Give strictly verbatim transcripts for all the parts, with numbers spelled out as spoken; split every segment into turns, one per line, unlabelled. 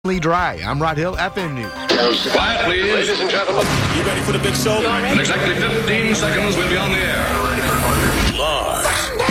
Dry. I'm Rod Hill, F M News.
Quiet, please. Ladies and gentlemen.
You ready for the big show?
In exactly fifteen seconds, we'll be on the air.
Lars.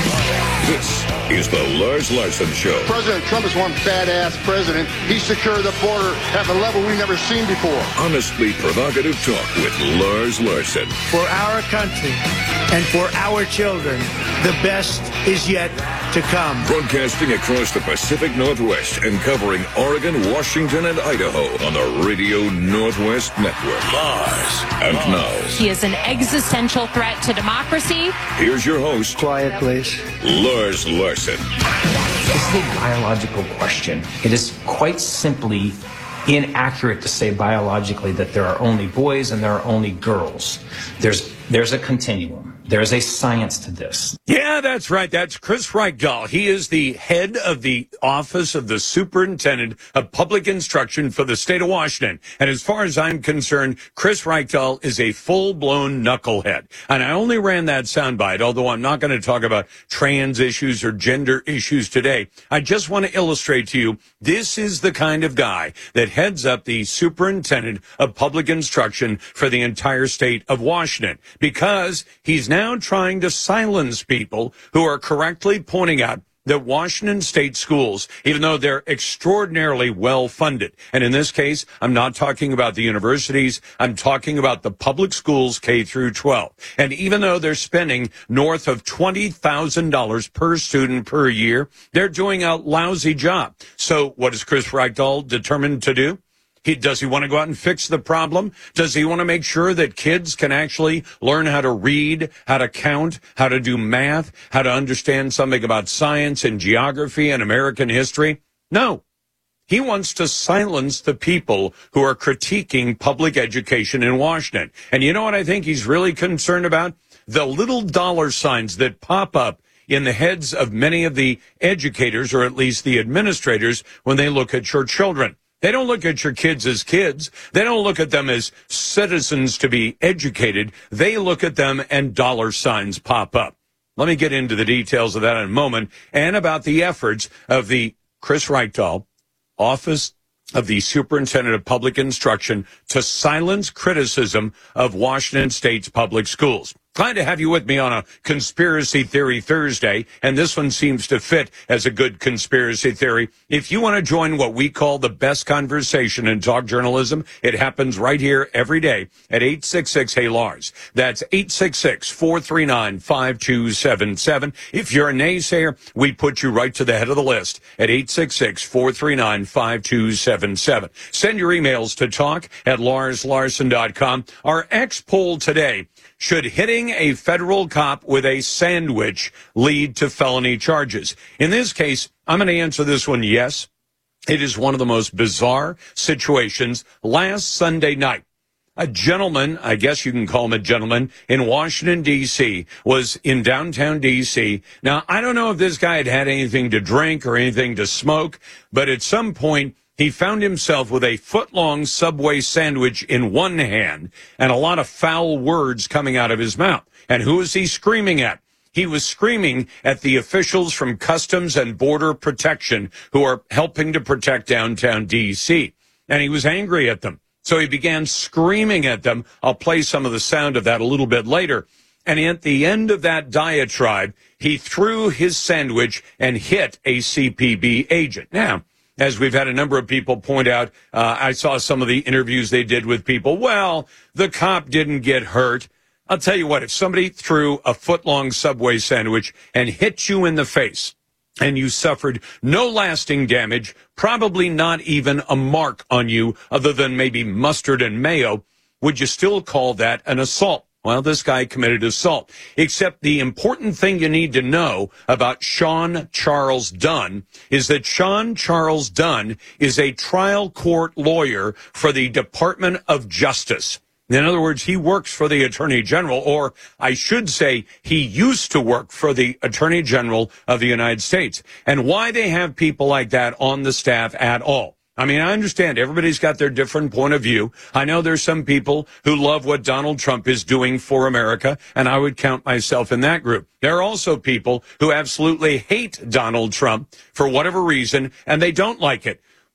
This is the Lars Larson Show.
President Trump is one badass president. He secured the border at a level we've never seen before.
Honestly provocative talk with Lars Larson.
For our country and for our children, the best is yet to come.
Broadcasting across the Pacific Northwest and covering Oregon, Washington, and Idaho on the Radio Northwest Network.
Lars.
And now,
he is an existential threat to democracy.
Here's your host.
Quiet, please.
Lars Larson.
This is a biological question. It is quite simply inaccurate to say biologically that there are only boys and there are only girls. There's there's a continuum. There's a science to this.
Yeah, that's right. That's Chris Reichdahl. He is the head of the Office of the Superintendent of Public Instruction for the state of Washington. And as far as I'm concerned, Chris Reichdahl is a full-blown knucklehead. And I only ran that soundbite, although I'm not going to talk about trans issues or gender issues today. I just want to illustrate to you, this is the kind of guy that heads up the Superintendent of Public Instruction for the entire state of Washington, because he's now now trying to silence people who are correctly pointing out that Washington state schools, even though they're extraordinarily well funded, and in this case, I'm not talking about the universities, I'm talking about the public schools K through twelve. And even though they're spending north of twenty thousand dollars per student per year, they're doing a lousy job. So what is Chris Reichdahl determined to do? He, does he want to go out and fix the problem? Does he want to make sure that kids can actually learn how to read, how to count, how to do math, how to understand something about science and geography and American history? No. He wants to silence the people who are critiquing public education in Washington. And you know what I think he's really concerned about? The little dollar signs that pop up in the heads of many of the educators, or at least the administrators, when they look at your children. They don't look at your kids as kids. They don't look at them as citizens to be educated. They look at them and dollar signs pop up. Let me get into the details of that in a moment, and about the efforts of the Chris Reichdahl Office of the Superintendent of Public Instruction to silence criticism of Washington State's public schools. Glad to have you with me on a Conspiracy Theory Thursday, and this one seems to fit as a good conspiracy theory. If you want to join what we call the best conversation in talk journalism, it happens right here every day at eight six six, Hey Lars. That's eight six six, four three nine, five two seven seven. If you're a naysayer, we put you right to the head of the list at eight six six, four three nine, five two seven seven. Send your emails to talk at lars larson dot com. Our X poll today: should hitting a federal cop with a sandwich lead to felony charges? In this case, I'm going to answer this one yes. It is one of the most bizarre situations. Last Sunday night, a gentleman, I guess you can call him a gentleman, in Washington, D C, was in downtown D C. Now, I don't know if this guy had had anything to drink or anything to smoke, but at some point, he found himself with a foot-long Subway sandwich in one hand and a lot of foul words coming out of his mouth. And who is he screaming at? He was screaming at the officials from Customs and Border Protection who are helping to protect downtown D C. And he was angry at them. So he began screaming at them. I'll play some of the sound of that a little bit later. And at the end of that diatribe, he threw his sandwich and hit a C P B agent. Now, as we've had a number of people point out, uh, I saw some of the interviews they did with people. Well, the cop didn't get hurt. I'll tell you what, if somebody threw a foot-long Subway sandwich and hit you in the face and you suffered no lasting damage, probably not even a mark on you other than maybe mustard and mayo, would you still call that an assault? Well, this guy committed assault, except the important thing you need to know about Sean Charles Dunn is that Sean Charles Dunn is a trial court lawyer for the Department of Justice. In other words, he works for the Attorney General, or I should say he used to work for the Attorney General of the United States. And why they have people like that on the staff at all? I mean, I understand everybody's got their different point of view. I know there's some people who love what Donald Trump is doing for America, and I would count myself in that group. There are also people who absolutely hate Donald Trump for whatever reason, and they don't like it.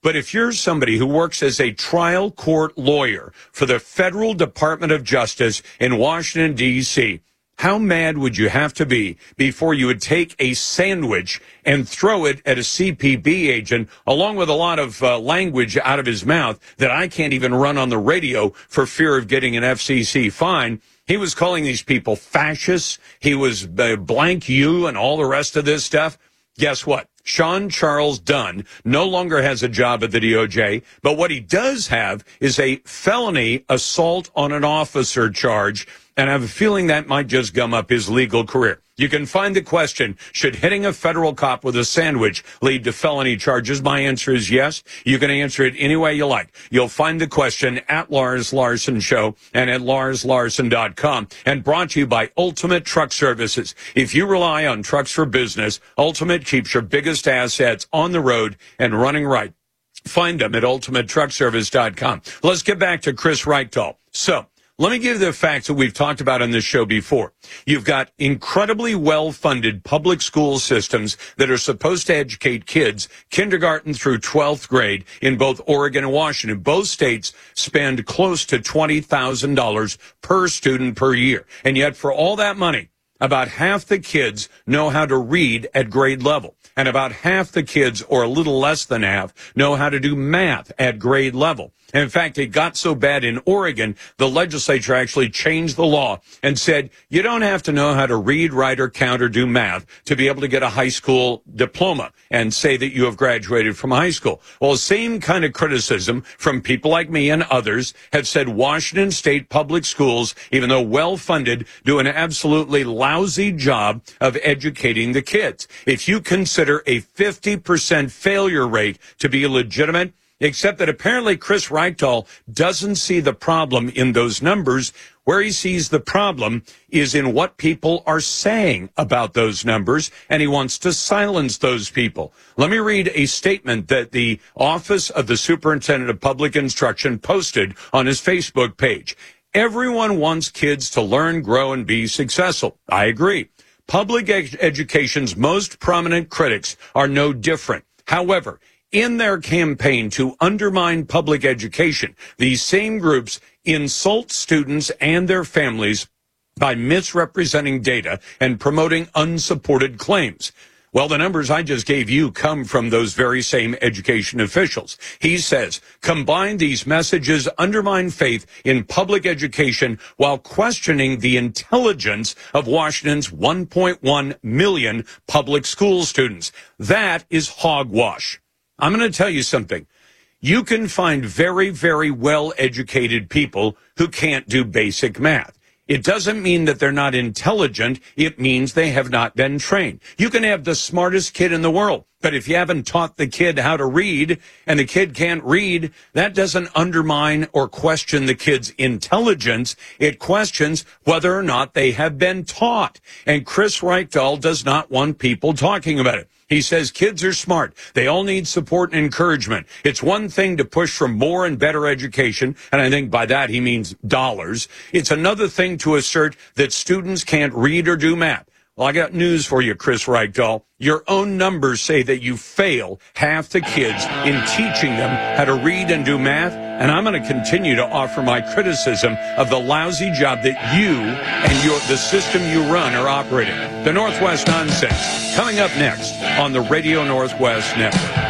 But if you're somebody who works as a trial court lawyer for the Federal Department of Justice in Washington, D C, how mad would you have to be before you would take a sandwich and throw it at a C P B agent, along with a lot of uh, language out of his mouth that I can't even run on the radio for fear of getting an F C C fine? He was calling these people fascists. He was uh, blank you and all the rest of this stuff. Guess what? Sean Charles Dunn no longer has a job at the D O J, but what he does have is a felony assault on an officer charge, and I have a feeling that might just gum up his legal career. You can find the question, should hitting a federal cop with a sandwich lead to felony charges? My answer is yes. You can answer it any way you like. You'll find the question at Lars Larson Show and at lars larson dot com, and brought to you by Ultimate Truck Services. If you rely on trucks for business, Ultimate keeps your biggest assets on the road and running right. Find them at ultimate truck service dot com. Let's get back to Chris Reichdahl. So, let me give you the facts that we've talked about on this show before. You've got incredibly well-funded public school systems that are supposed to educate kids kindergarten through twelfth grade in both Oregon and Washington. Both states spend close to twenty thousand dollars per student per year. And yet for all that money, about half the kids know how to read at grade level. And about half the kids, or a little less than half, know how to do math at grade level. And in fact, it got so bad in Oregon, the legislature actually changed the law and said, you don't have to know how to read, write, or count, or do math to be able to get a high school diploma and say that you have graduated from high school. Well, the same kind of criticism from people like me and others have said Washington State public schools, even though well-funded, do an absolutely lousy job of educating the kids. If you consider a fifty percent failure rate to be legitimate, except that apparently Chris Reichdahl doesn't see the problem in those numbers. Where he sees the problem is in what people are saying about those numbers, and he wants to silence those people. Let me read a statement that the Office of the Superintendent of Public Instruction posted on his Facebook page. Everyone wants kids to learn, grow, and be successful. I agree. Public ed- education's most prominent critics are no different. However, in their campaign to undermine public education, these same groups insult students and their families by misrepresenting data and promoting unsupported claims. Well, the numbers I just gave you come from those very same education officials. He says, combine these messages, undermine faith in public education while questioning the intelligence of Washington's one point one million public school students. That is hogwash. I'm going to tell you something. You can find very, very well-educated people who can't do basic math. It doesn't mean that they're not intelligent. It means they have not been trained. You can have the smartest kid in the world, but if you haven't taught the kid how to read and the kid can't read, that doesn't undermine or question the kid's intelligence. It questions whether or not they have been taught. And Chris Reichdahl does not want people talking about it. He says kids are smart. They all need support and encouragement. It's one thing to push for more and better education, and I think by that he means dollars. It's another thing to assert that students can't read or do math. Well, I got news for you, Chris Reichdahl. Your own numbers say that you fail half the kids in teaching them how to read and do math, and I'm going to continue to offer my criticism of the lousy job that you and your the system you run are operating. The Northwest Nonsense, coming up next on the Radio Northwest Network.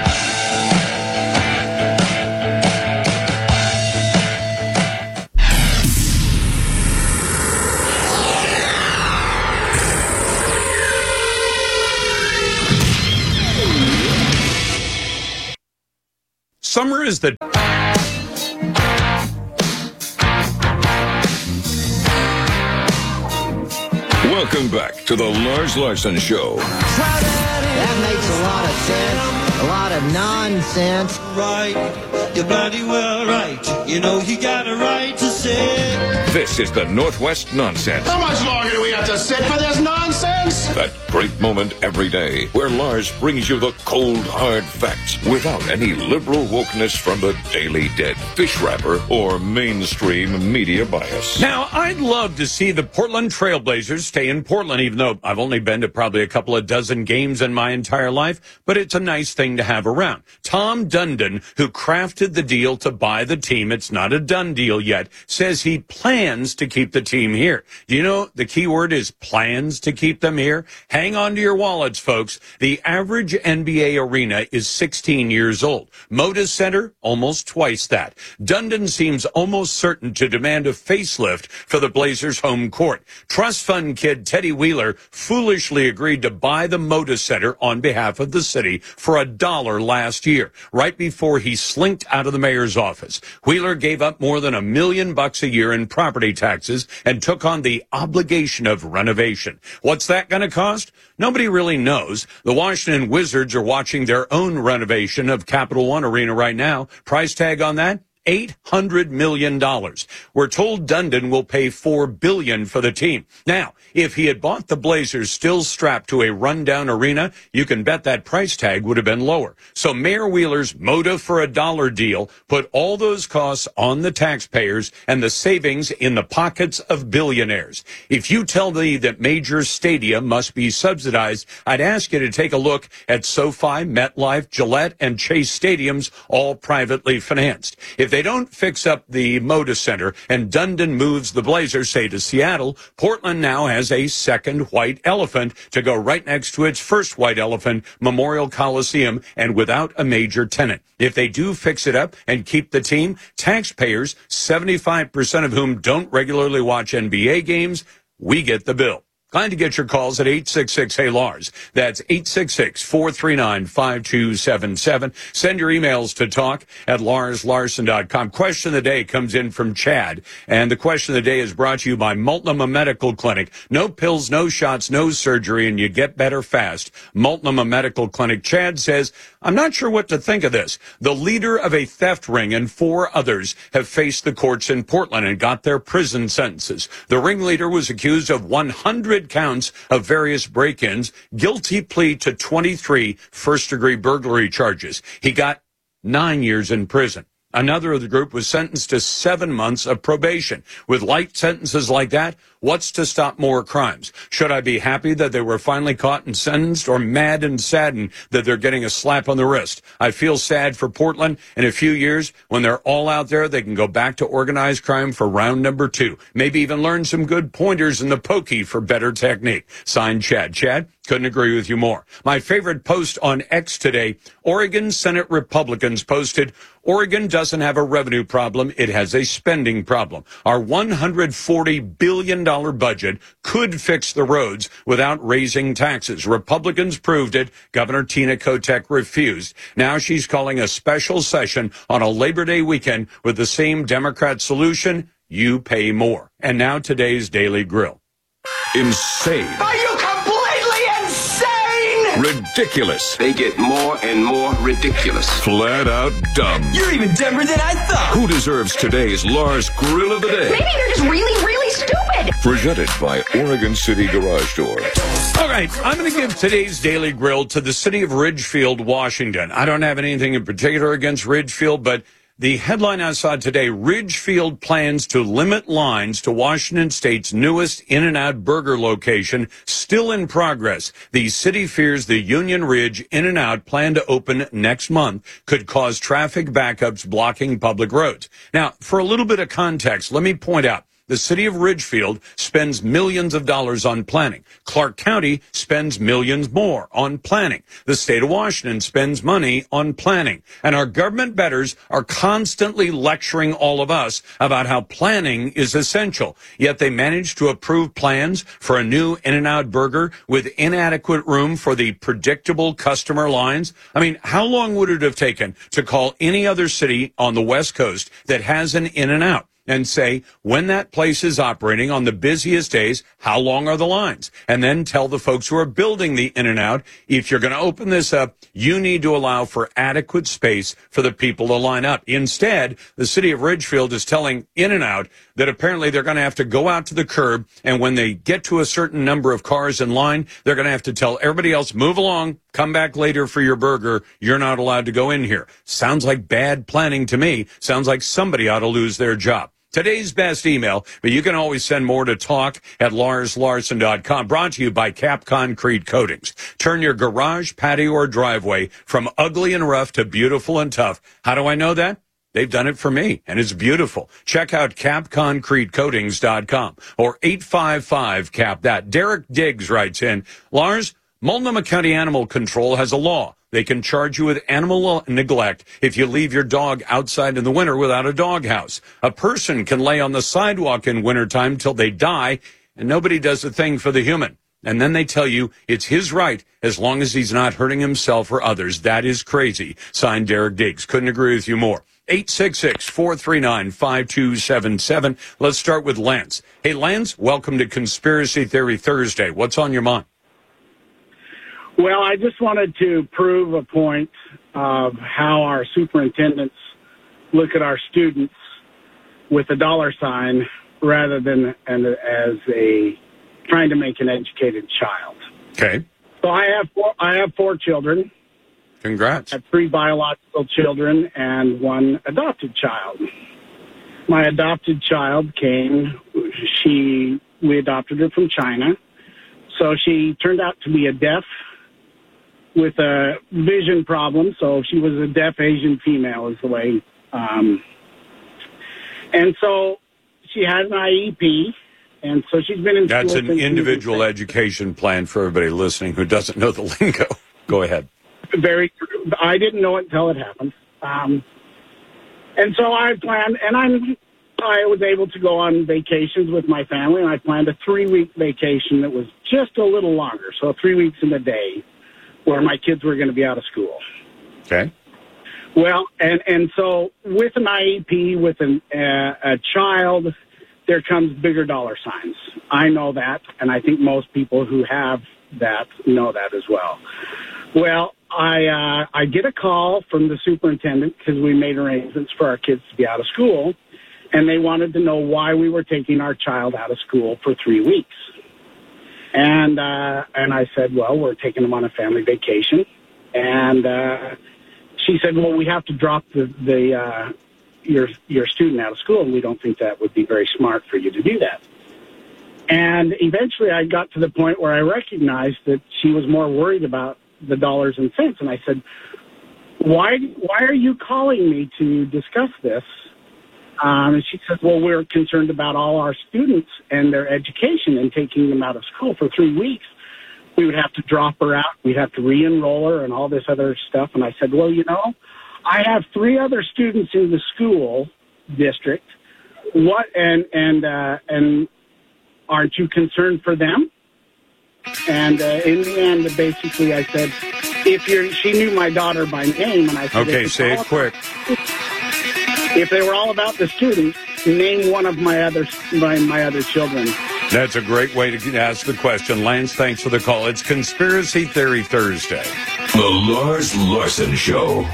Summer is the...
Welcome back to the Lars Larson Show.
That makes a lot of sense. A lot of nonsense.
Right. You're bloody well right. You know you got a right to say.
This is the Northwest Nonsense.
How much longer do we have to sit for this nonsense?
nonsense.
That great moment every day where Lars brings you the cold, hard facts without any liberal wokeness from the Daily Dead, fish wrapper, or mainstream media bias.
Now, I'd love to see the Portland Trailblazers stay in Portland, even though I've only been to probably a couple of dozen games in my entire life, but it's a nice thing to have around. Tom Dundon, who crafted the deal to buy the team, it's not a done deal yet, says he plans to keep the team here. Do you know the key word is plans to keep them here? Hang on to your wallets, folks. The average N B A arena is sixteen years old. Moda Center, almost twice that. Dundon seems almost certain to demand a facelift for the Blazers' home court. Trust fund kid Teddy Wheeler foolishly agreed to buy the Moda Center on behalf of the city for a dollar last year, right before he slinked out of the mayor's office. Wheeler gave up more than a million bucks a year in property taxes and took on the obligation of renovation. What's that going to cost? Nobody really knows. The Washington Wizards are watching their own renovation of Capital One Arena right now. Price tag on that? eight hundred million dollars. We're told Dundon will pay four billion dollars for the team. Now, if he had bought the Blazers still strapped to a rundown arena, you can bet that price tag would have been lower. So Mayor Wheeler's Moda for a dollar deal put all those costs on the taxpayers and the savings in the pockets of billionaires. If you tell me that major stadia must be subsidized, I'd ask you to take a look at SoFi, MetLife, Gillette, and Chase stadiums, all privately financed. If they don't fix up the Moda Center and Dundon moves the Blazers, say, to Seattle, Portland now has a second white elephant to go right next to its first white elephant, Memorial Coliseum, and without a major tenant. If they do fix it up and keep the team, taxpayers, seventy-five percent of whom don't regularly watch N B A games, we get the bill. Glad to get your calls at eight six six, hey Lars. That's eight six six, four three nine, five two seven seven. Send your emails to talk at lars larson dot com. Question of the day comes in from Chad, and the question of the day is brought to you by Multnomah Medical Clinic. No pills, no shots, no surgery, and you get better fast. Multnomah Medical Clinic. Chad says, I'm not sure what to think of this. The leader of a theft ring and four others have faced the courts in Portland and got their prison sentences. The ringleader was accused of one hundred counts of various break-ins, guilty plea to twenty-three first-degree burglary charges. He got nine years in prison. Another of the group was sentenced to seven months of probation. With light sentences like that, what's to stop more crimes? Should I be happy that they were finally caught and sentenced, or mad and saddened that they're getting a slap on the wrist? I feel sad for Portland. In a few years, when they're all out there, they can go back to organized crime for round number two. Maybe even learn some good pointers in the pokey for better technique. Signed, Chad. Chad, couldn't agree with you more. My favorite post on X today, Oregon Senate Republicans posted, Oregon doesn't have a revenue problem, it has a spending problem. Our one hundred forty billion dollars budget could fix the roads without raising taxes. Republicans proved it. Governor Tina Kotek refused. Now she's calling a special session on a Labor Day weekend with the same Democrat solution, you pay more. And now today's Daily Grill.
Insane.
Are you completely insane?
Ridiculous.
They get more and more ridiculous.
Flat out dumb.
You're even dumber than I thought.
Who deserves today's Lars Grill of the Day?
Maybe they're just really, really stupid.
Presented by Oregon City Garage Door.
All right, I'm going to give today's Daily Grill to the city of Ridgefield, Washington. I don't have anything in particular against Ridgefield, but the headline I saw today, Ridgefield plans to limit lines to Washington State's newest In-N-Out burger location, still in progress. The city fears the Union Ridge In-N-Out, planned to open next month, could cause traffic backups blocking public roads. Now, for a little bit of context, let me point out, the city of Ridgefield spends millions of dollars on planning. Clark County spends millions more on planning. The state of Washington spends money on planning. And our government betters are constantly lecturing all of us about how planning is essential. Yet they manage to approve plans for a new In-N-Out burger with inadequate room for the predictable customer lines. I mean, how long would it have taken to call any other city on the West Coast that has an In-N-Out? and say, when that place is operating on the busiest days, how long are the lines? And then tell the folks who are building the In-N-Out, if you're going to open this up, you need to allow for adequate space for the people to line up. Instead, the city of Ridgefield is telling In-N-Out that apparently they're going to have to go out to the curb, and when they get to a certain number of cars in line, they're going to have to tell everybody else, move along, come back later for your burger. You're not allowed to go in here. Sounds like bad planning to me. Sounds like somebody ought to lose their job. Today's best email, but you can always send more to talk at lars larson dot com. Brought to you by Cap Concrete Coatings. Turn your garage, patio, or driveway from ugly and rough to beautiful and tough. How do I know that? They've done it for me, and it's beautiful. Check out cap concrete coatings dot com or eight five five, C A P that. Derek Diggs writes in, Lars, Multnomah County Animal Control has a law. They can charge you with animal neglect if you leave your dog outside in the winter without a doghouse. A person can lay on the sidewalk in wintertime till they die, and nobody does a thing for the human. And then they tell you it's his right as long as he's not hurting himself or others. That is crazy. Signed, Derek Diggs. Couldn't agree with you more. eight six six, four three nine, five two seven seven. Let's start with Lance. Hey, Lance, welcome to Conspiracy Theory Thursday. What's on your mind?
Well, I just wanted to prove a point of how our superintendents look at our students with a dollar sign rather than an, as a trying to make an educated child.
Okay.
So I have four, I have four children.
Congrats.
I have three biological children and one adopted child. My adopted child came, she, we adopted her from China. So she turned out to be a deaf with a vision problem. So she was a deaf Asian female is the way. Um, and so she had an I E P. And so she's been in
That's
school
an individual education plan for everybody listening who doesn't know the lingo. Go ahead.
Very true. I didn't know it until it happened. Um, and so I planned, and I'm, I was able to go on vacations with my family, and I planned a three-week vacation that was just a little longer, so three weeks in a day, where my kids were going to be out of school.
Okay.
Well, and, and so with an I E P, with an, uh, a child, there comes bigger dollar signs. I know that, and I think most people who have that know that as well. Well, I uh, I get a call from the superintendent because we made arrangements for our kids to be out of school, and they wanted to know why we were taking our child out of school for three weeks. And uh, and I said, well, we're taking them on a family vacation. And uh, she said, well, we have to drop the, the uh, your your student out of school, and we don't think that would be very smart for you to do that. And eventually I got to the point where I recognized that she was more worried about the dollars and cents. And I said, why, why are you calling me to discuss this? Um, and she said, well, we're concerned about all our students and their education and taking them out of school for three weeks. We would have to drop her out. We'd have to re-enroll her and all this other stuff. And I said, well, you know, I have three other students in the school district. What, and, and, uh, and aren't you concerned for them? And uh, in the end, basically, I said, if you're, she knew my daughter by name, and I said,
okay, say it quick.
If they were all about the students, name one of my other my, my other children.
That's a great way to ask the question. Lance, thanks for the call. It's Conspiracy Theory Thursday.
The Lars Larson Show.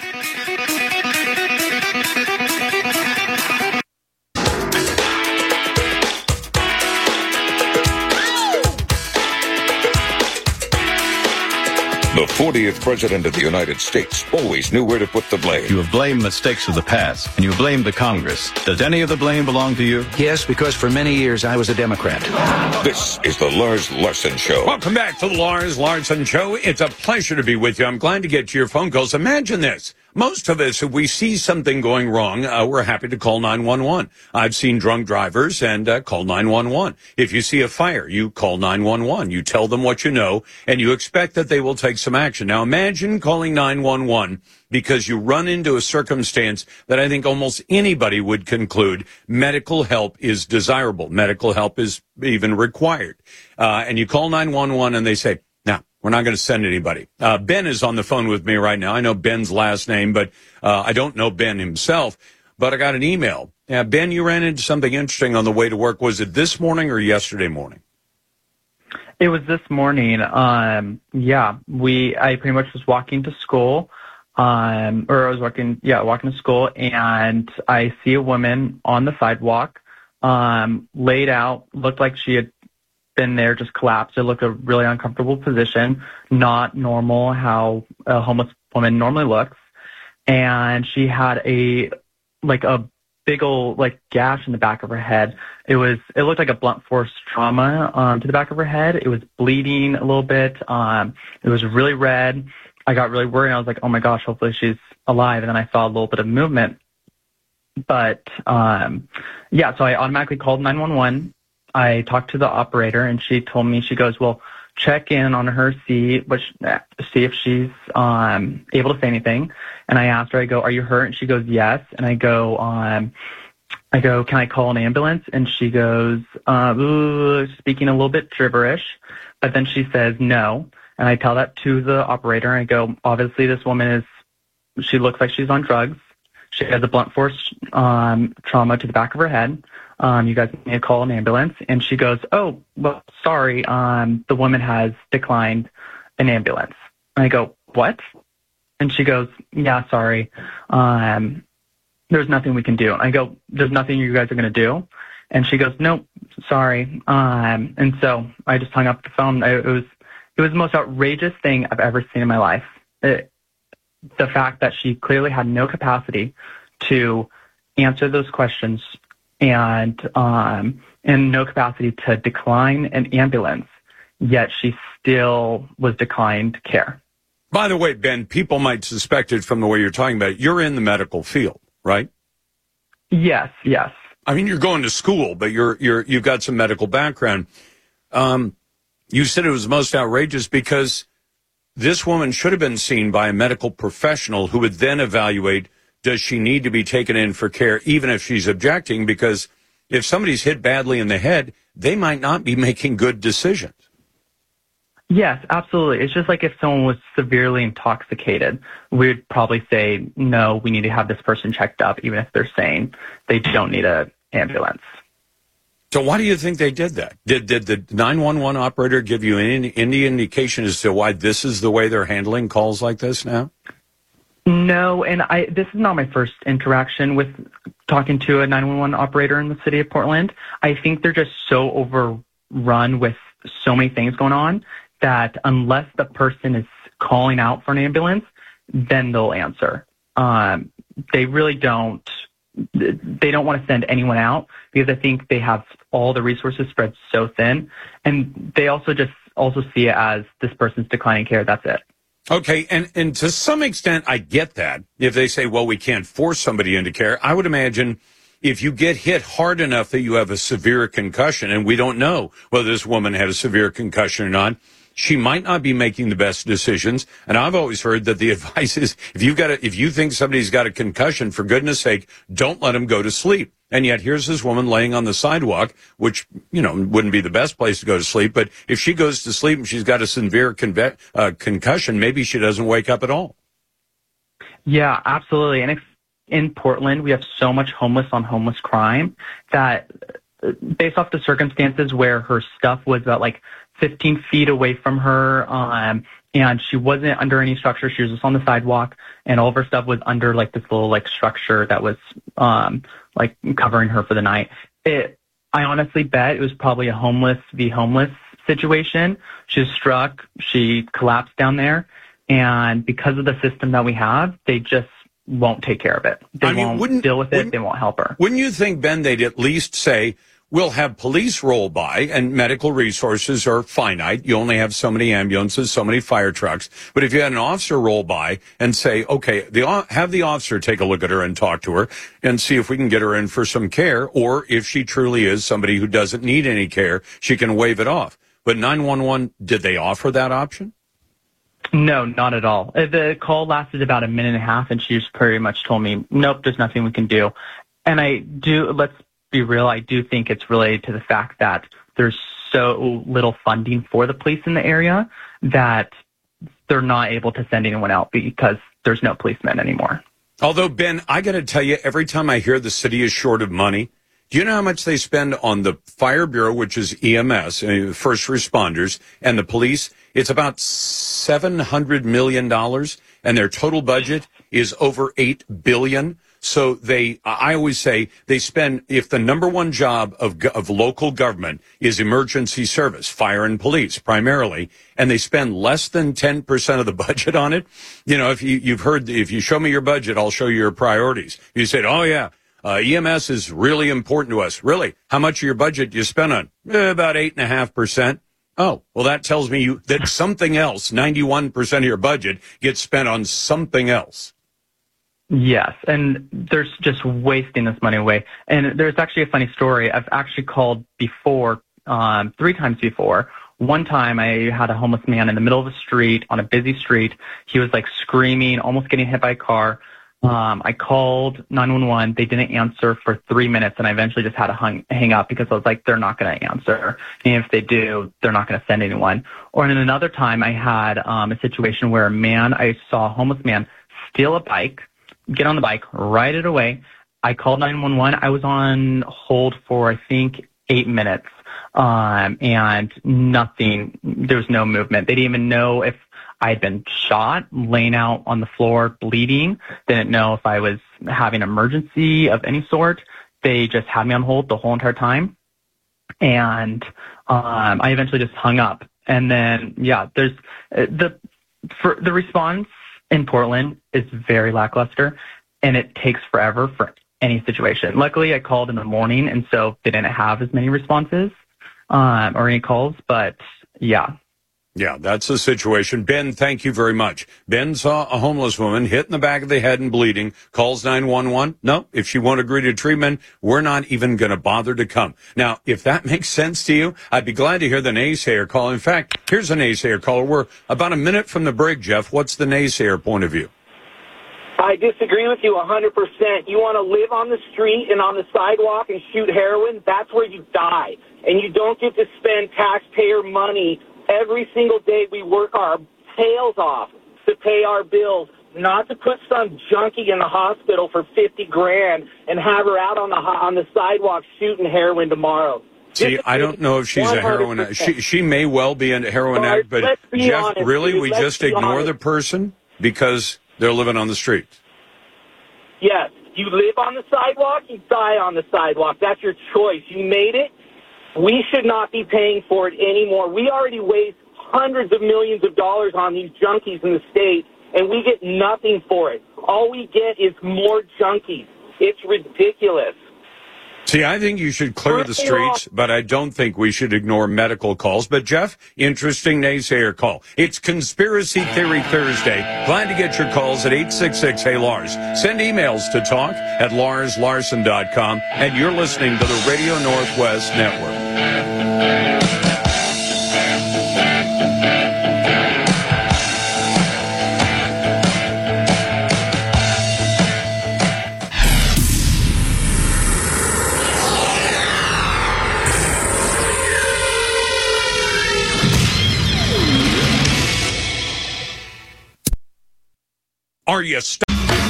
The fortieth President of the United States always knew where to put the blame.
You have blamed mistakes of the past, and you have blamed the Congress. Does any of the blame belong to you?
Yes, because for many years I was a Democrat.
This is the Lars Larson Show.
Welcome back to the Lars Larson Show. It's a pleasure to be with you. I'm glad to get to your phone calls. Imagine this. Most of us, if we see something going wrong, uh, we're happy to call nine one one. I've seen drunk drivers and uh, call nine one one. If you see a fire, you call nine one one. You tell them what you know, and you expect that they will take some action. Now, imagine calling nine one one because you run into a circumstance that I think almost anybody would conclude medical help is desirable. Medical help is even required. Uh, and you call nine one one and they say, we're not going to send anybody. Uh, Ben is on the phone with me right now. I know Ben's last name, but uh, I don't know Ben himself. But I got an email, Yeah, Ben, you ran into something interesting on the way to work. Was it this morning or yesterday morning?
It was this morning. Um, yeah, we. I pretty much was walking to school, um, or I was walking, yeah, walking to school, and I see a woman on the sidewalk, um, laid out, looked like she had been there, just collapsed. It looked a really uncomfortable position, not normal how a homeless woman normally looks, and she had a like a big old like gash in the back of her head. It was it looked like a blunt force trauma um, to the back of her head. It was bleeding a little bit. Um, it was really red. I got really worried. I was like, oh my gosh, hopefully she's alive. And then I saw a little bit of movement. But um, yeah, so I automatically called nine one one. I talked to the operator, and she told me, she goes, well, check in on her, see what she, see if she's um, able to say anything. And I asked her, I go, are you hurt? And she goes, yes. And I go, um, I go, can I call an ambulance? And she goes, uh, ooh, speaking a little bit gibberish, but then she says no. And I tell that to the operator, and I go, obviously this woman is, she looks like she's on drugs. She has a blunt force um, trauma to the back of her head. Um, you guys need to call an ambulance. And she goes, oh, well, sorry, um, the woman has declined an ambulance. And I go, what? And she goes, yeah, sorry. Um, there's nothing we can do. And I go, there's nothing you guys are going to do? And she goes, nope, sorry. Um, and so I just hung up the phone. I, it was it was the most outrageous thing I've ever seen in my life. It, the fact that she clearly had no capacity to answer those questions and um, and no capacity to decline an ambulance, yet she still was declined care.
By the way, Ben, people might suspect it from the way you're talking about it. You're in the medical field, right?
Yes, yes.
I mean, you're going to school, but you're you're you've got some medical background. Um, you said it was most outrageous because this woman should have been seen by a medical professional who would then evaluate, does she need to be taken in for care, even if she's objecting? Because if somebody's hit badly in the head, they might not be making good decisions.
Yes, absolutely. It's just like if someone was severely intoxicated, we'd probably say, no, we need to have this person checked up, even if they're saying they don't need an ambulance.
So why do you think they did that? Did did the nine one one operator give you any, any indication as to why this is the way they're handling calls like this now?
No, and I this is not my first interaction with talking to a nine one one operator in the city of Portland. I think they're just so overrun with so many things going on that unless the person is calling out for an ambulance, then they'll answer. Um, they really don't, they don't want to send anyone out because I think they have all the resources spread so thin. And they also just also see it as this person's declining care. That's it.
Okay. And, and to some extent, I get that. If they say, well, we can't force somebody into care, I would imagine if you get hit hard enough that you have a severe concussion, and we don't know whether this woman had a severe concussion or not, she might not be making the best decisions. And I've always heard that the advice is if you've got a, if you think somebody's got a concussion, for goodness sake, don't let them go to sleep. And yet here's this woman laying on the sidewalk, which, you know, wouldn't be the best place to go to sleep. But if she goes to sleep and she's got a severe conve- uh, concussion, maybe she doesn't wake up at all.
Yeah, absolutely. And if, in Portland, we have so much homeless on homeless crime that based off the circumstances where her stuff was about like fifteen feet away from her, um, and she wasn't under any structure. She was just on the sidewalk, and all of her stuff was under like this little like structure that was um, like covering her for the night. It, I honestly bet it was probably a homeless v homeless situation. She was struck, she collapsed down there, and because of the system that we have, they just won't take care of it. They
I mean,
won't deal with it. They won't help her.
Wouldn't you think, Ben, they'd at least say, we'll have police roll by, and medical resources are finite. You only have so many ambulances, so many fire trucks. But if you had an officer roll by and say, okay, the, have the officer take a look at her and talk to her and see if we can get her in for some care, or if she truly is somebody who doesn't need any care, she can waive it off. But nine one one, did they offer that option?
No, not at all. The call lasted about a minute and a half, and she just pretty much told me, nope, there's nothing we can do. And I do, let's be real, I do think it's related to the fact that there's so little funding for the police in the area that they're not able to send anyone out because there's no policemen anymore.
Although, Ben, I got to tell you, every time I hear the city is short of money, do you know how much they spend on the Fire Bureau, which is E M S, uh, first responders, and the police? It's about seven hundred million dollars, and their total budget is over eight billion dollars. So they, I always say, they spend, if the number one job of of local government is emergency service, fire and police primarily, and they spend less than ten percent of the budget on it, you know, if you, you've heard, if you show me your budget, I'll show you your priorities. You said, oh yeah, uh, E M S is really important to us. Really? How much of your budget do you spend on? Eh, about eight and a half percent. Oh, well, that tells me you that something else, ninety-one percent of your budget gets spent on something else.
Yes, and there's just wasting this money away. And there's actually a funny story. I've actually called before, um, three times before. One time I had a homeless man in the middle of the street, on a busy street. He was like screaming, almost getting hit by a car. Um, I called nine one one. They didn't answer for three minutes, and I eventually just had to hung, hang up because I was like, they're not going to answer. And if they do, they're not going to send anyone. Or in another time, I had um, a situation where a man, I saw a homeless man steal a bike, get on the bike, ride it away. I called nine one one. I was on hold for, I think, eight minutes, um, and nothing. There was no movement. They didn't even know if I had been shot, laying out on the floor, bleeding. They didn't know if I was having an emergency of any sort. They just had me on hold the whole entire time. And um, I eventually just hung up. And then, yeah, there's uh, the for the response in Portland is very lackluster, and it takes forever for any situation. Luckily, I called in the morning, and so they didn't have as many responses um, or any calls. But, yeah.
Yeah, that's the situation. Ben, thank you very much. Ben saw a homeless woman hit in the back of the head and bleeding, calls nine one one. No, if she won't agree to treatment, we're not even going to bother to come. Now, if that makes sense to you, I'd be glad to hear the naysayer call. In fact, here's a naysayer caller. We're about a minute from the break, Jeff. What's the naysayer point of view?
I disagree with you one hundred percent. You want to live on the street and on the sidewalk and shoot heroin? That's where you die. And you don't get to spend taxpayer money every single day. We work our tails off to pay our bills, not to put some junkie in the hospital for fifty grand and have her out on the on the sidewalk shooting heroin tomorrow.
See, I don't know if she's a heroin addict. She, she may well be a heroin addict, but Jeff,
honest,
really,
dude.
we
Let's
just
be
ignore
honest.
the person because they're living on the street.
Yes, you live on the sidewalk, you die on the sidewalk. That's your choice. You made it. We should not be paying for it anymore. We already waste hundreds of millions of dollars on these junkies in the state, and we get nothing for it. All we get is more junkies. It's ridiculous.
See, I think you should clear the streets, but I don't think we should ignore medical calls. But, Jeff, interesting naysayer call. It's Conspiracy Theory Thursday. Glad to get your calls at eight six six, hey Lars. Send emails to talk at lars larson dot com, and you're listening to the Radio Northwest Network. Are you st-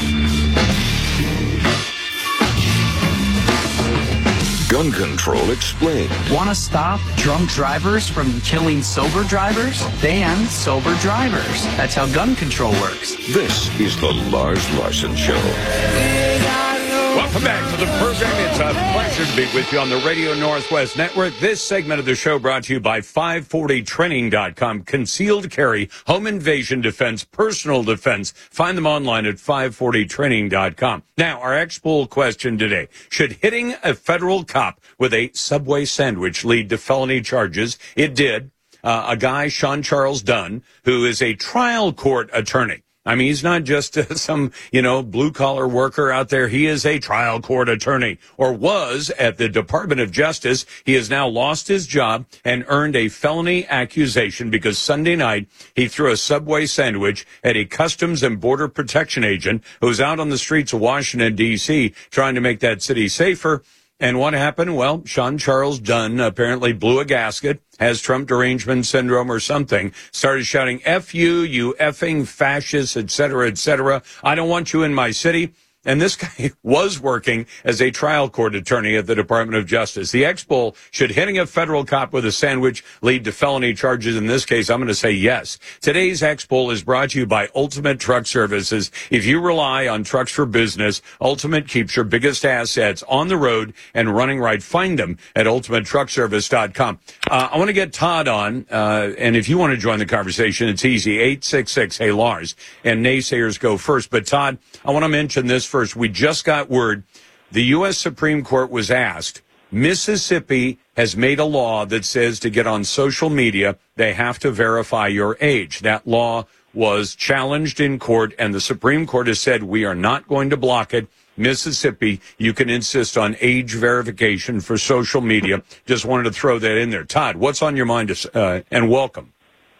Gun Control Explained.
Want to stop drunk drivers from killing sober drivers? Ban sober drivers. That's how gun control works.
This is the Lars Larson Show.
Welcome back to the program. It's a pleasure to be with you on the Radio Northwest Network. This segment of the show brought to you by five forty training dot com. Concealed carry, home invasion defense, personal defense. Find them online at five forty training dot com. Now, our X-Poll question today. Should hitting a federal cop with a Subway sandwich lead to felony charges? It did. Uh, a guy, Sean Charles Dunn, who is a trial court attorney. I mean, he's not just uh, some, you know, blue-collar worker out there. He is a trial court attorney, or was at the Department of Justice. He has now lost his job and earned a felony accusation because Sunday night he threw a Subway sandwich at a Customs and Border Protection agent who was out on the streets of Washington, D C, trying to make that city safer. And what happened? Well, Sean Charles Dunn apparently blew a gasket, has Trump derangement syndrome or something, started shouting, F you, you effing fascists, et cetera, et cetera. I don't want you in my city. And this guy was working as a trial court attorney at the Department of Justice. The ex-bull, should hitting a federal cop with a sandwich lead to felony charges in this case? I'm going to say yes. Today's ex-bull is brought to you by Ultimate Truck Services. If you rely on trucks for business, Ultimate keeps your biggest assets on the road and running right. Find them at ultimate truck service dot com. Uh, I want to get Todd on, uh, and if you want to join the conversation, it's easy, eight six six, hey, Lars, and naysayers go first. But, Todd, I want to mention this first. We just got word the U S Supreme Court was asked. Mississippi has made a law that says to get on social media, they have to verify your age. That law was challenged in court, and the Supreme Court has said we are not going to block it. Mississippi, you can insist on age verification for social media. Just wanted to throw that in there. Todd, what's on your mind? Uh, and welcome.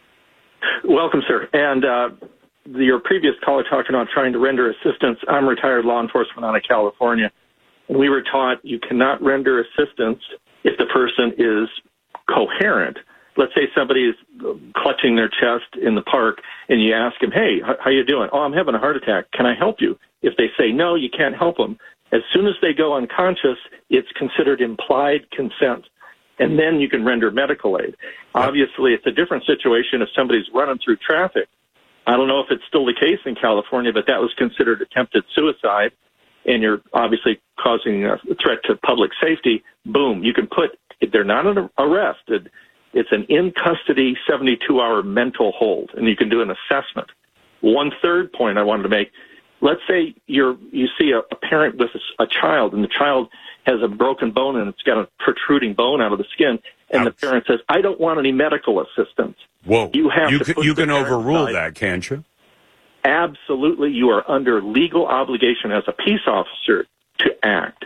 Welcome, sir. And uh your previous caller talked about trying to render assistance. I'm retired law enforcement out of California. And we were taught you cannot render assistance if the person is coherent. Let's say somebody is clutching their chest in the park and you ask them, hey, how you doing? Oh, I'm having a heart attack. Can I help you? If they say no, you can't help them. As soon as they go unconscious, it's considered implied consent. And then you can render medical aid. Obviously, it's a different situation if somebody's running through traffic. I don't know if it's still the case in California, but that was considered attempted suicide, and you're obviously causing a threat to public safety. Boom, you can put, if they're not arrested, it's an in-custody seventy-two hour mental hold, and you can do an assessment. One third point I wanted to make, let's say you're you see a, a parent with a, a child, and the child has a broken bone and it's got a protruding bone out of the skin, and Ouch. The parent says, I don't want any medical assistance.
Whoa.
You have
you
to
can,
put
you can
parent
overrule
aside.
that, can't you?
Absolutely. You are under legal obligation as a peace officer to act.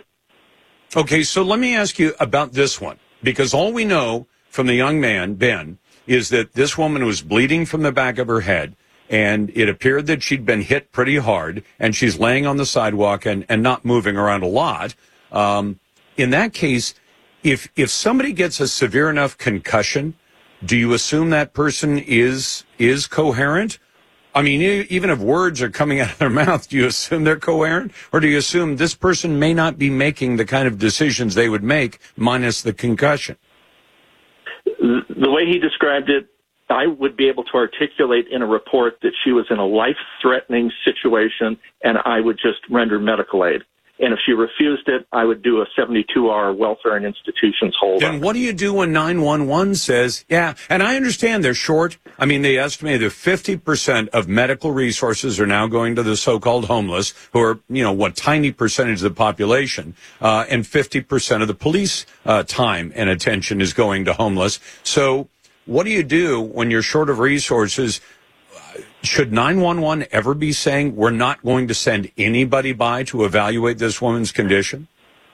Okay, so let me ask you about this one, because all we know from the young man, Ben, is that this woman was bleeding from the back of her head, and it appeared that she'd been hit pretty hard, and she's laying on the sidewalk and, and not moving around a lot. Um, in that case, if if somebody gets a severe enough concussion, do you assume that person is is coherent? I mean, even if words are coming out of their mouth, do you assume they're coherent? Or do you assume this person may not be making the kind of decisions they would make minus the concussion?
The way he described it, I would be able to articulate in a report that she was in a life-threatening situation, and I would just render medical aid. And if she refused it, I would do a seventy-two hour welfare and institutions hold.
Then what do you do when nine one one says, yeah, and I understand they're short. I mean, they estimate that fifty percent of medical resources are now going to the so-called homeless, who are, you know, what tiny percentage of the population, uh, and fifty percent of the police uh, time and attention is going to homeless. So what do you do when you're short of resources? Should nine one one ever be saying we're not going to send anybody by to evaluate this woman's condition?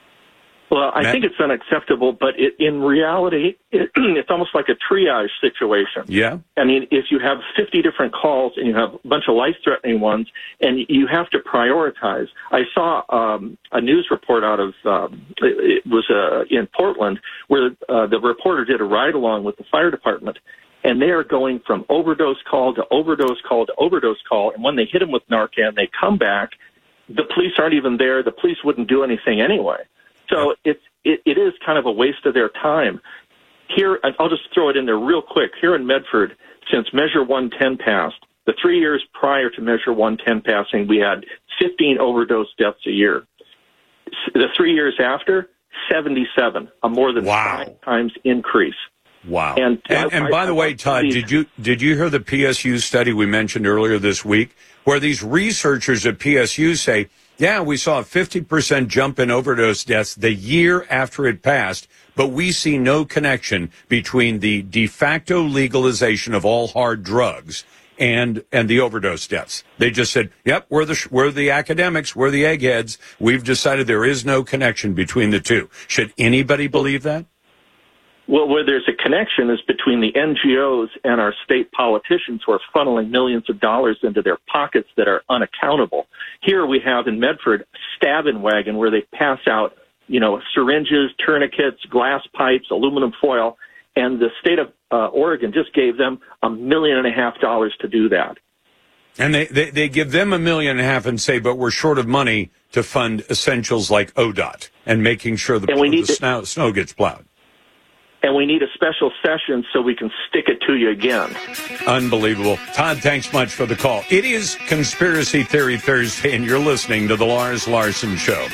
Well, I Matt? think it's unacceptable, but it, in reality, it, it's almost like a triage situation.
Yeah.
I mean, if you have fifty different calls and you have a bunch of life-threatening ones, and you have to prioritize. I saw um, a news report out of, um, it, it was uh, in Portland, where uh, the reporter did a ride-along with the fire department, and they are going from overdose call to overdose call to overdose call. And when they hit them with Narcan, they come back. The police aren't even there. The police wouldn't do anything anyway. So it's, it, it is kind of a waste of their time. Here, I'll just throw it in there real quick. Here in Medford, since Measure one ten passed, the three years prior to Measure one ten passing, we had fifteen overdose deaths a year. The three years after, seventy-seven, a more than
wow.
five times increase.
Wow.
And,
and, and
I,
by the
I,
way,
I,
Todd, did you did you hear the P S U study we mentioned earlier this week, where these researchers at P S U say, yeah, we saw a fifty percent jump in overdose deaths the year after it passed, but we see no connection between the de facto legalization of all hard drugs and and the overdose deaths. They just said, yep, we're the we're the academics, we're the eggheads. We've decided there is no connection between the two. Should anybody believe that?
Well, where there's a connection is between the N G Os and our state politicians who are funneling millions of dollars into their pockets that are unaccountable. Here we have in Medford Stab-and-Wagon, where they pass out you know, syringes, tourniquets, glass pipes, aluminum foil, and the state of uh, Oregon just gave them a million and a half dollars to do that.
And they, they, they give them a million and a half and say, but we're short of money to fund essentials like O D O T and making sure the,
and we need
the
to,
snow, snow gets plowed.
And we need a special session so we can stick it to you again.
Unbelievable. Todd, thanks much for the call. It is Conspiracy Theory Thursday, and you're listening to The Lars Larson Show.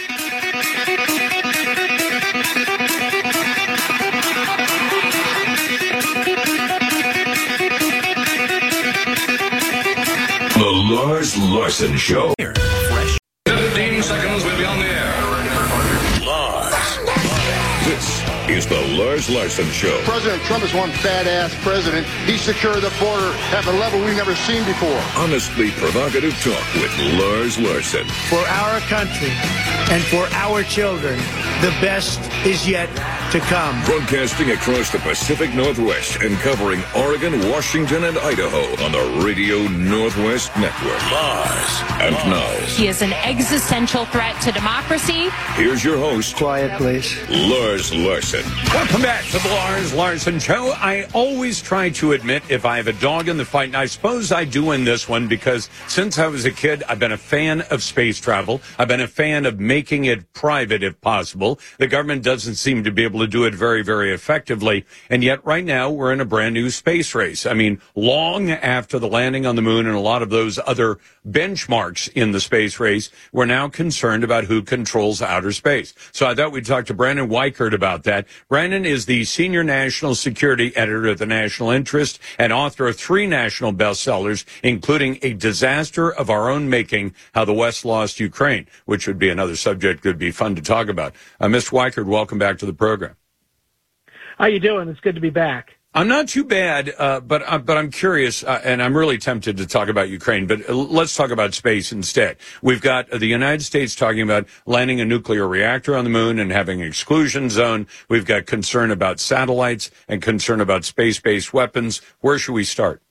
The Lars Larson Show.
fifteen seconds, we'll be on the air. Lars. This is the Lars Larson Show.
President Trump is one badass president. He secured the border at a level we've never seen before.
Honestly provocative talk with Lars Larson.
For our country and for our children, the best is yet to come.
Broadcasting across the Pacific Northwest and covering Oregon, Washington, and Idaho on the Radio Northwest Network. Lars. And now,
he is an existential threat to democracy.
Here's your host.
Quiet, please.
Lars Larson.
Welcome back to the Lars Larson Show. I always try to admit if I have a dog in the fight, and I suppose I do in this one because since I was a kid, I've been a fan of space travel. I've been a fan of making it private if possible. The government doesn't seem to be able to do it very, very effectively. And yet right now we're in a brand new space race. I mean, long after the landing on the moon and a lot of those other benchmarks in the space race, we're now concerned about who controls outer space. So I thought we'd talk to Brandon Weichert about that. Brandon is the senior national security editor at the National Interest and author of three national bestsellers, including A Disaster of Our Own Making, How the West Lost Ukraine, which would be another subject that would be fun to talk about. Uh, Mister Weichert, welcome back to the program.
How you doing? It's good to be back.
I'm not too bad, uh, but uh, but I'm curious, uh, and I'm really tempted to talk about Ukraine, but uh, let's talk about space instead. We've got uh, the United States talking about landing a nuclear reactor on the moon and having an exclusion zone. We've got concern about satellites and concern about space-based weapons. Where should we start?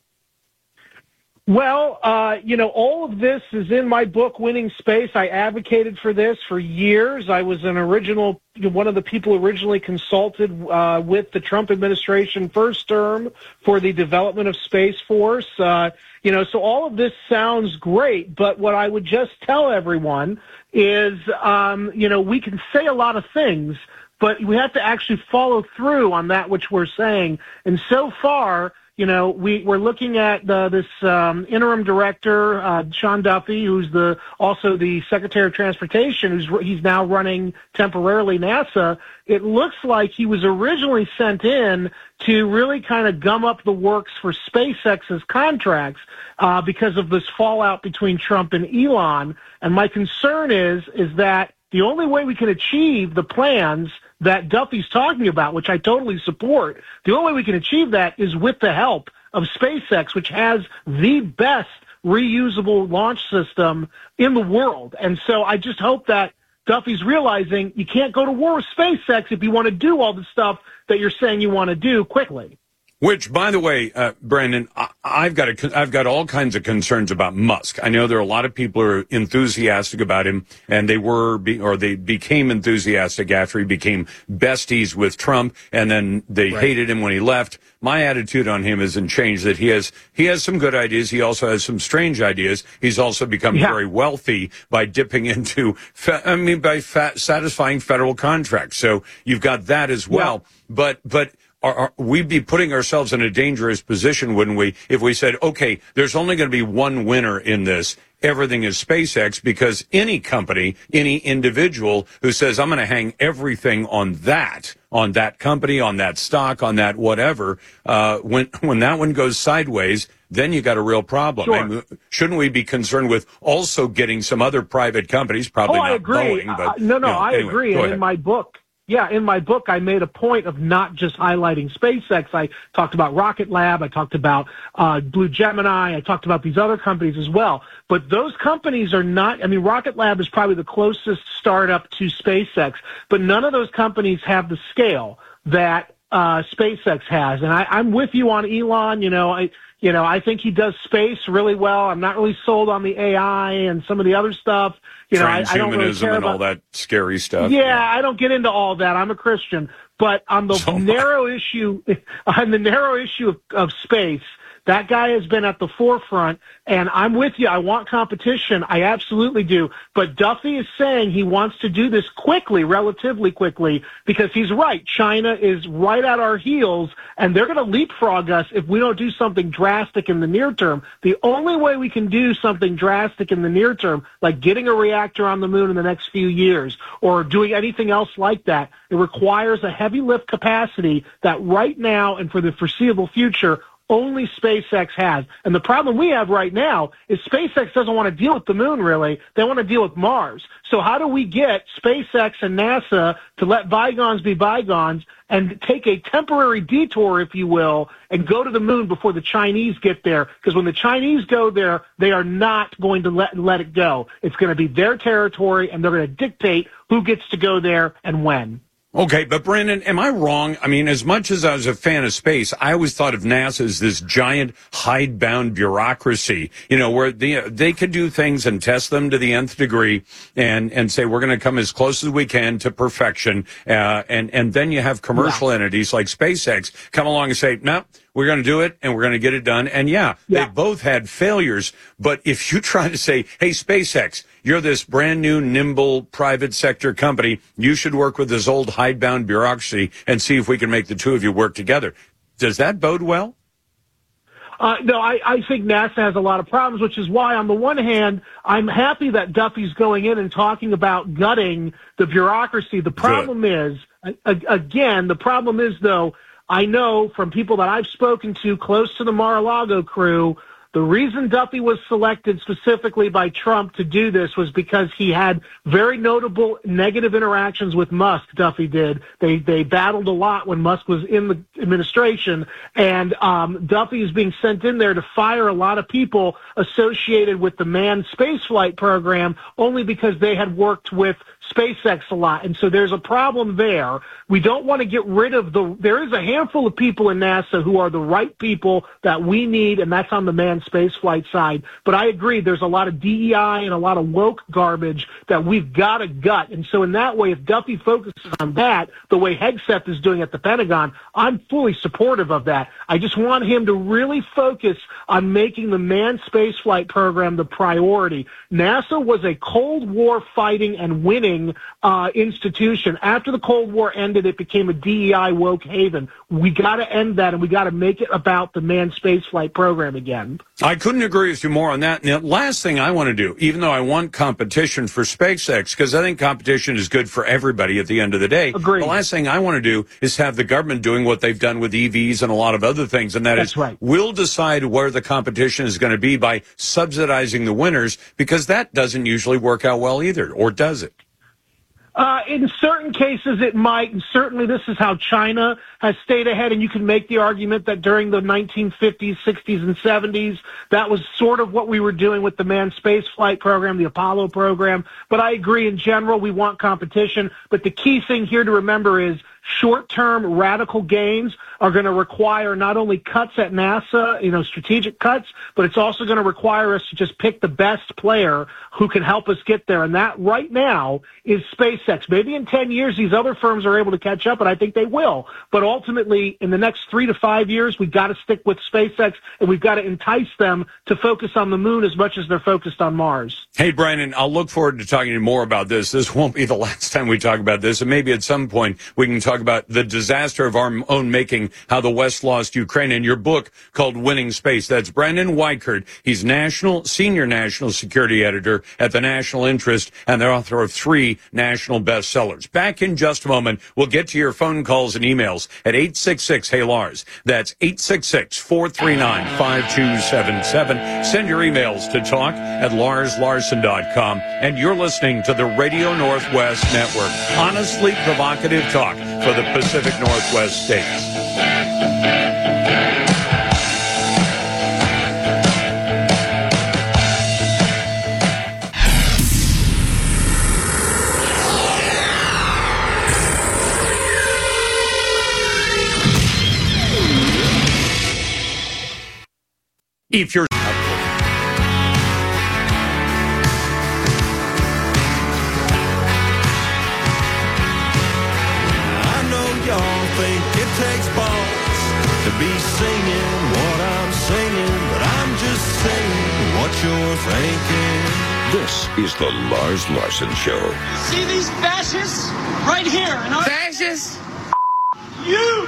Well, uh, you know, all of this is in my book, Winning Space. I advocated for this for years. I was an original, one of the people originally consulted uh, with the Trump administration first term for the development of Space Force. Uh, you know, so all of this sounds great, but what I would just tell everyone is, um, you know, we can say a lot of things, but we have to actually follow through on that which we're saying. And so far, you know, we, we're looking at the, this um, interim director, uh, Sean Duffy, who's the also the Secretary of Transportation, who's he's now running temporarily NASA. It looks like he was originally sent in to really kind of gum up the works for SpaceX's contracts uh, because of this fallout between Trump and Elon. And my concern is is that the only way we can achieve the plans that Duffy's talking about, which I totally support, the only way we can achieve that is with the help of SpaceX, which has the best reusable launch system in the world. And so I just hope that Duffy's realizing you can't go to war with SpaceX if you want to do all the stuff that you're saying you want to do quickly.
Which, by the way, uh, Brandon, I, I've got a, I've got all kinds of concerns about Musk. I know there are a lot of people who are enthusiastic about him, and they were, be, or they became enthusiastic after he became besties with Trump, and then they right. hated him when he left. My attitude on him hasn't changed. That he has he has some good ideas. He also has some strange ideas. He's also become yeah. very wealthy by dipping into, fe- I mean, by fa- satisfying federal contracts. So you've got that as well. Yeah. But but. Are, are, we'd be putting ourselves in a dangerous position, wouldn't we, if we said, okay, there's only going to be one winner in this. Everything is SpaceX, because any company, any individual who says, I'm going to hang everything on that, on that company, on that stock, on that whatever, uh, when, when that one goes sideways, then you got a real problem.
Sure.
I mean, shouldn't we be concerned with also getting some other private companies, probably
oh,
not
I agree.
Boeing, but.
Uh, no, no,
you know,
I
anyway,
agree. And
ahead.
in my book, Yeah, in my book, I made a point of not just highlighting SpaceX. I talked about Rocket Lab. I talked about uh, Blue Gemini. I talked about these other companies as well. But those companies are not, I mean, Rocket Lab is probably the closest startup to SpaceX, but none of those companies have the scale that uh, SpaceX has. And I, I'm with you on Elon. You know, I, You know, I think he does space really well. I'm not really sold on the A I and some of the other stuff. You know, I, I don't really care
and
about
all that scary stuff.
Yeah, yeah, I don't get into all that. I'm a Christian. But on the
So am I.
narrow issue, on the narrow issue of, of space, that guy has been at the forefront, and I'm with you. I want competition. I absolutely do. But Duffy is saying he wants to do this quickly, relatively quickly, because he's right. China is right at our heels, and they're going to leapfrog us if we don't do something drastic in the near term. The only way we can do something drastic in the near term, like getting a reactor on the moon in the next few years or doing anything else like that, it requires a heavy lift capacity that right now and for the foreseeable future only SpaceX has. And the problem we have right now is SpaceX doesn't want to deal with the moon, really. They want to deal with Mars. So how do we get SpaceX and NASA to let bygones be bygones and take a temporary detour, if you will, and go to the moon before the Chinese get there? Because when the Chinese go there, they are not going to let, let it go. It's going to be their territory, and they're going to dictate who gets to go there and when.
Okay, but Brandon, am I wrong? I mean, as much as I was a fan of space, I always thought of NASA as this giant hidebound bureaucracy, you know, where they, they could do things and test them to the nth degree and, and say, we're going to come as close as we can to perfection. Uh, and, and then you have commercial yeah. entities like SpaceX come along and say, no, we're going to do it and we're going to get it done. And yeah, yeah, they both had failures. But if you try to say, hey, SpaceX, you're this brand new, nimble private sector company, you should work with this old hidebound bureaucracy and see if we can make the two of you work together. Does that bode well?
Uh, no, I, I think NASA has a lot of problems, which is why, on the one hand, I'm happy that Duffy's going in and talking about gutting the bureaucracy. The problem Good. is, a, again, the problem is, though, I know from people that I've spoken to close to the Mar-a-Lago crew, the reason Duffy was selected specifically by Trump to do this was because he had very notable negative interactions with Musk, Duffy did. They they battled a lot when Musk was in the administration, and um, Duffy is being sent in there to fire a lot of people associated with the manned spaceflight program only because they had worked with SpaceX a lot. And so there's a problem there. We don't want to get rid of the, there is a handful of people in NASA who are the right people that we need, and that's on the manned spaceflight side. But I agree, there's a lot of D E I and a lot of woke garbage that we've got to gut. And so in that way, if Duffy focuses on that, the way Hegseth is doing at the Pentagon, I'm fully supportive of that. I just want him to really focus on making the manned spaceflight program the priority. NASA was a Cold War fighting and winning uh, institution. After the Cold War ended, it became a D E I woke haven. We got to end that, and we got to make it about the manned spaceflight program again.
I couldn't agree with you more on that. And the last thing I want to do, even though I want competition for SpaceX, because I think competition is good for everybody at the end of the day.
Agreed.
The last thing I want to do is have the government doing what they've done with E Vs and a lot of other things, and that
That's
is
right.
we'll decide where the competition is going to be by subsidizing the winners, because that doesn't usually work out well either, or does it?
Uh, in certain cases, it might, and certainly this is how China has stayed ahead, and you can make the argument that during the nineteen fifties, sixties, and seventies, that was sort of what we were doing with the manned spaceflight program, the Apollo program. But I agree, in general, we want competition. But the key thing here to remember is short-term radical gains are going to require not only cuts at NASA, you know, strategic cuts, but it's also going to require us to just pick the best player who can help us get there. And that right now is SpaceX. Maybe in ten years, these other firms are able to catch up, and I think they will. But ultimately, in the next three to five years, we've got to stick with SpaceX, and we've got to entice them to focus on the moon as much as they're focused on Mars.
Hey, Brandon, I'll look forward to talking to you more about this. This won't be the last time we talk about this, and maybe at some point we can talk about the disaster of our own making, how the West lost Ukraine, in your book called Winning Space. That's Brandon Weichert. He's national, senior national security editor at the National Interest and the author of three national bestsellers. Back in just a moment, we'll get to your phone calls and emails at eight six six, hey Lars. That's eight six six, four three nine, five two seven seven. Send your emails to talk at lars larson dot com. And you're listening to the Radio Northwest Network. Honestly provocative talk for the Pacific Northwest states. If you're
I know y'all think it takes balls to be singing what I'm singing, but I'm just saying what you're thinking.
This is the Lars Larson Show.
See these fascists right here? In our
Fascists?
You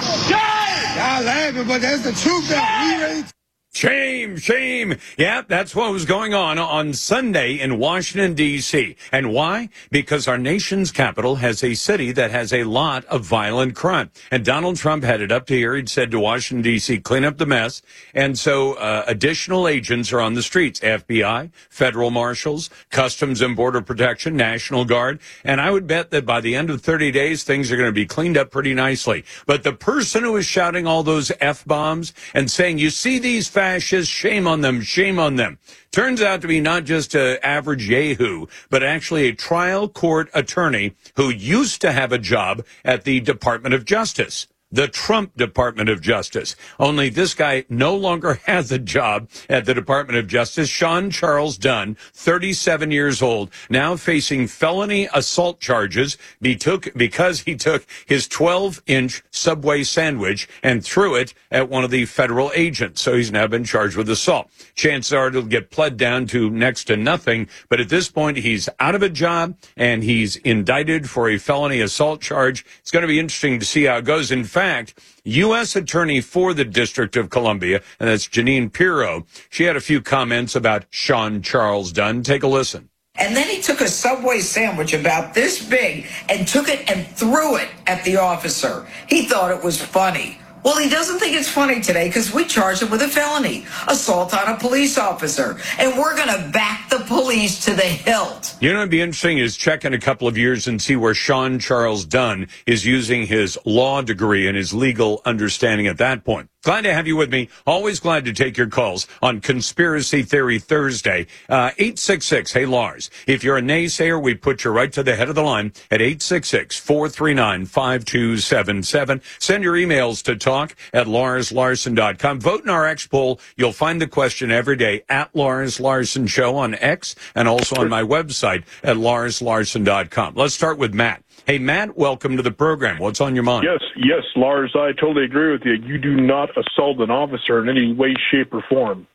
guys!
Y'all laughing, but that's the truth. That we ain't.
Shame, shame. Yeah, that's what was going on on Sunday in Washington, D C And why? Because our nation's capital has a city that has a lot of violent crime. And Donald Trump headed up to here. He'd said to Washington, D C, clean up the mess. And so uh, additional agents are on the streets, F B I, federal marshals, Customs and Border Protection, National Guard. And I would bet that by the end of thirty days, things are going to be cleaned up pretty nicely. But the person who is shouting all those F-bombs and saying, you see these fascists, shame on them, shame on them, turns out to be not just an average yahoo, but actually a trial court attorney who used to have a job at the Department of Justice. The Trump Department of Justice. Only this guy no longer has a job at the Department of Justice. Sean Charles Dunn, thirty-seven years old, now facing felony assault charges because he took his twelve-inch Subway sandwich and threw it at one of the federal agents. So he's now been charged with assault. Chances are it'll get pled down to next to nothing. But at this point, he's out of a job and he's indicted for a felony assault charge. It's going to be interesting to see how it goes. In fact, fact, U S Attorney for the District of Columbia, and that's Jeanine Pirro, she had a few comments about Sean Charles Dunn. Take a listen.
And then he took a Subway sandwich about this big and took it and threw it at the officer. He thought it was funny. Well, he doesn't think it's funny today because we charged him with a felony, assault on a police officer, and we're going to back the police to the hilt.
You know what would be interesting is check in a couple of years and see where Sean Charles Dunn is using his law degree and his legal understanding at that point. Glad to have you with me. Always glad to take your calls on Conspiracy Theory Thursday. Uh, eight six six, hey Lars. If you're a naysayer, we put you right to the head of the line at eight six six, four three nine, five two seven seven. Send your emails to talk at lars larson dot com. Vote in our X poll. You'll find the question every day at Lars Larson Show on X and also on my website at lars larson dot com. Let's start with Matt. Hey, Matt, welcome to the program. What's on your mind?
Yes, yes, Lars, I totally agree with you. You do not assault an officer in any way, shape, or form.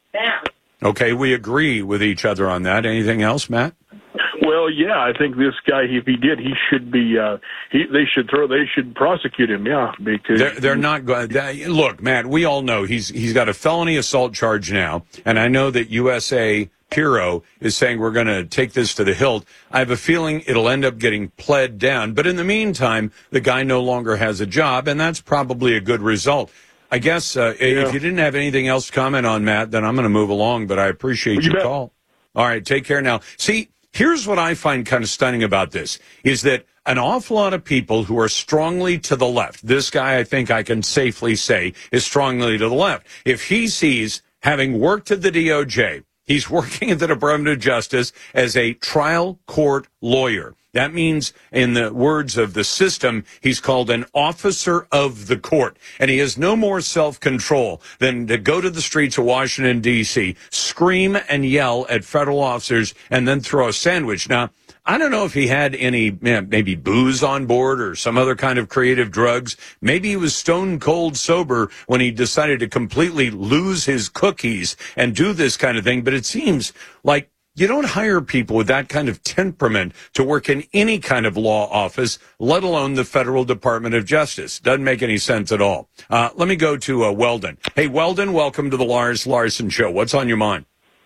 Okay, we agree with each other on that. Anything else, Matt?
Well, yeah, I think this guy, if he did, he should be. Uh, he, they should throw. They should prosecute him. Yeah, because
they're, they're not going. Look, Matt, we all know he's he's got a felony assault charge now, and I know that U S A Pirro is saying we're going to take this to the hilt. I have a feeling it'll end up getting pled down. But in the meantime, the guy no longer has a job, and that's probably a good result. I guess uh, yeah. If you didn't have anything else to comment on, Matt, then I'm going to move along, but I appreciate well, you your bet. call. All right, take care now. See, here's what I find kind of stunning about this, is that an awful lot of people who are strongly to the left, this guy I think I can safely say is strongly to the left. If he sees, having worked at the D O J, he's working at the Department of Justice as a trial court lawyer. That means, in the words of the system, he's called an officer of the court. And he has no more self-control than to go to the streets of Washington, D C, scream and yell at federal officers, and then throw a sandwich. Now, I don't know if he had any, you know, maybe booze on board or some other kind of creative drugs. Maybe he was stone cold sober when he decided to completely lose his cookies and do this kind of thing. But it seems like you don't hire people with that kind of temperament to work in any kind of law office, let alone the Federal Department of Justice. Doesn't make any sense at all. Uh, let me go to uh, Weldon. Hey, Weldon, welcome to the Lars Larson Show. What's on your mind?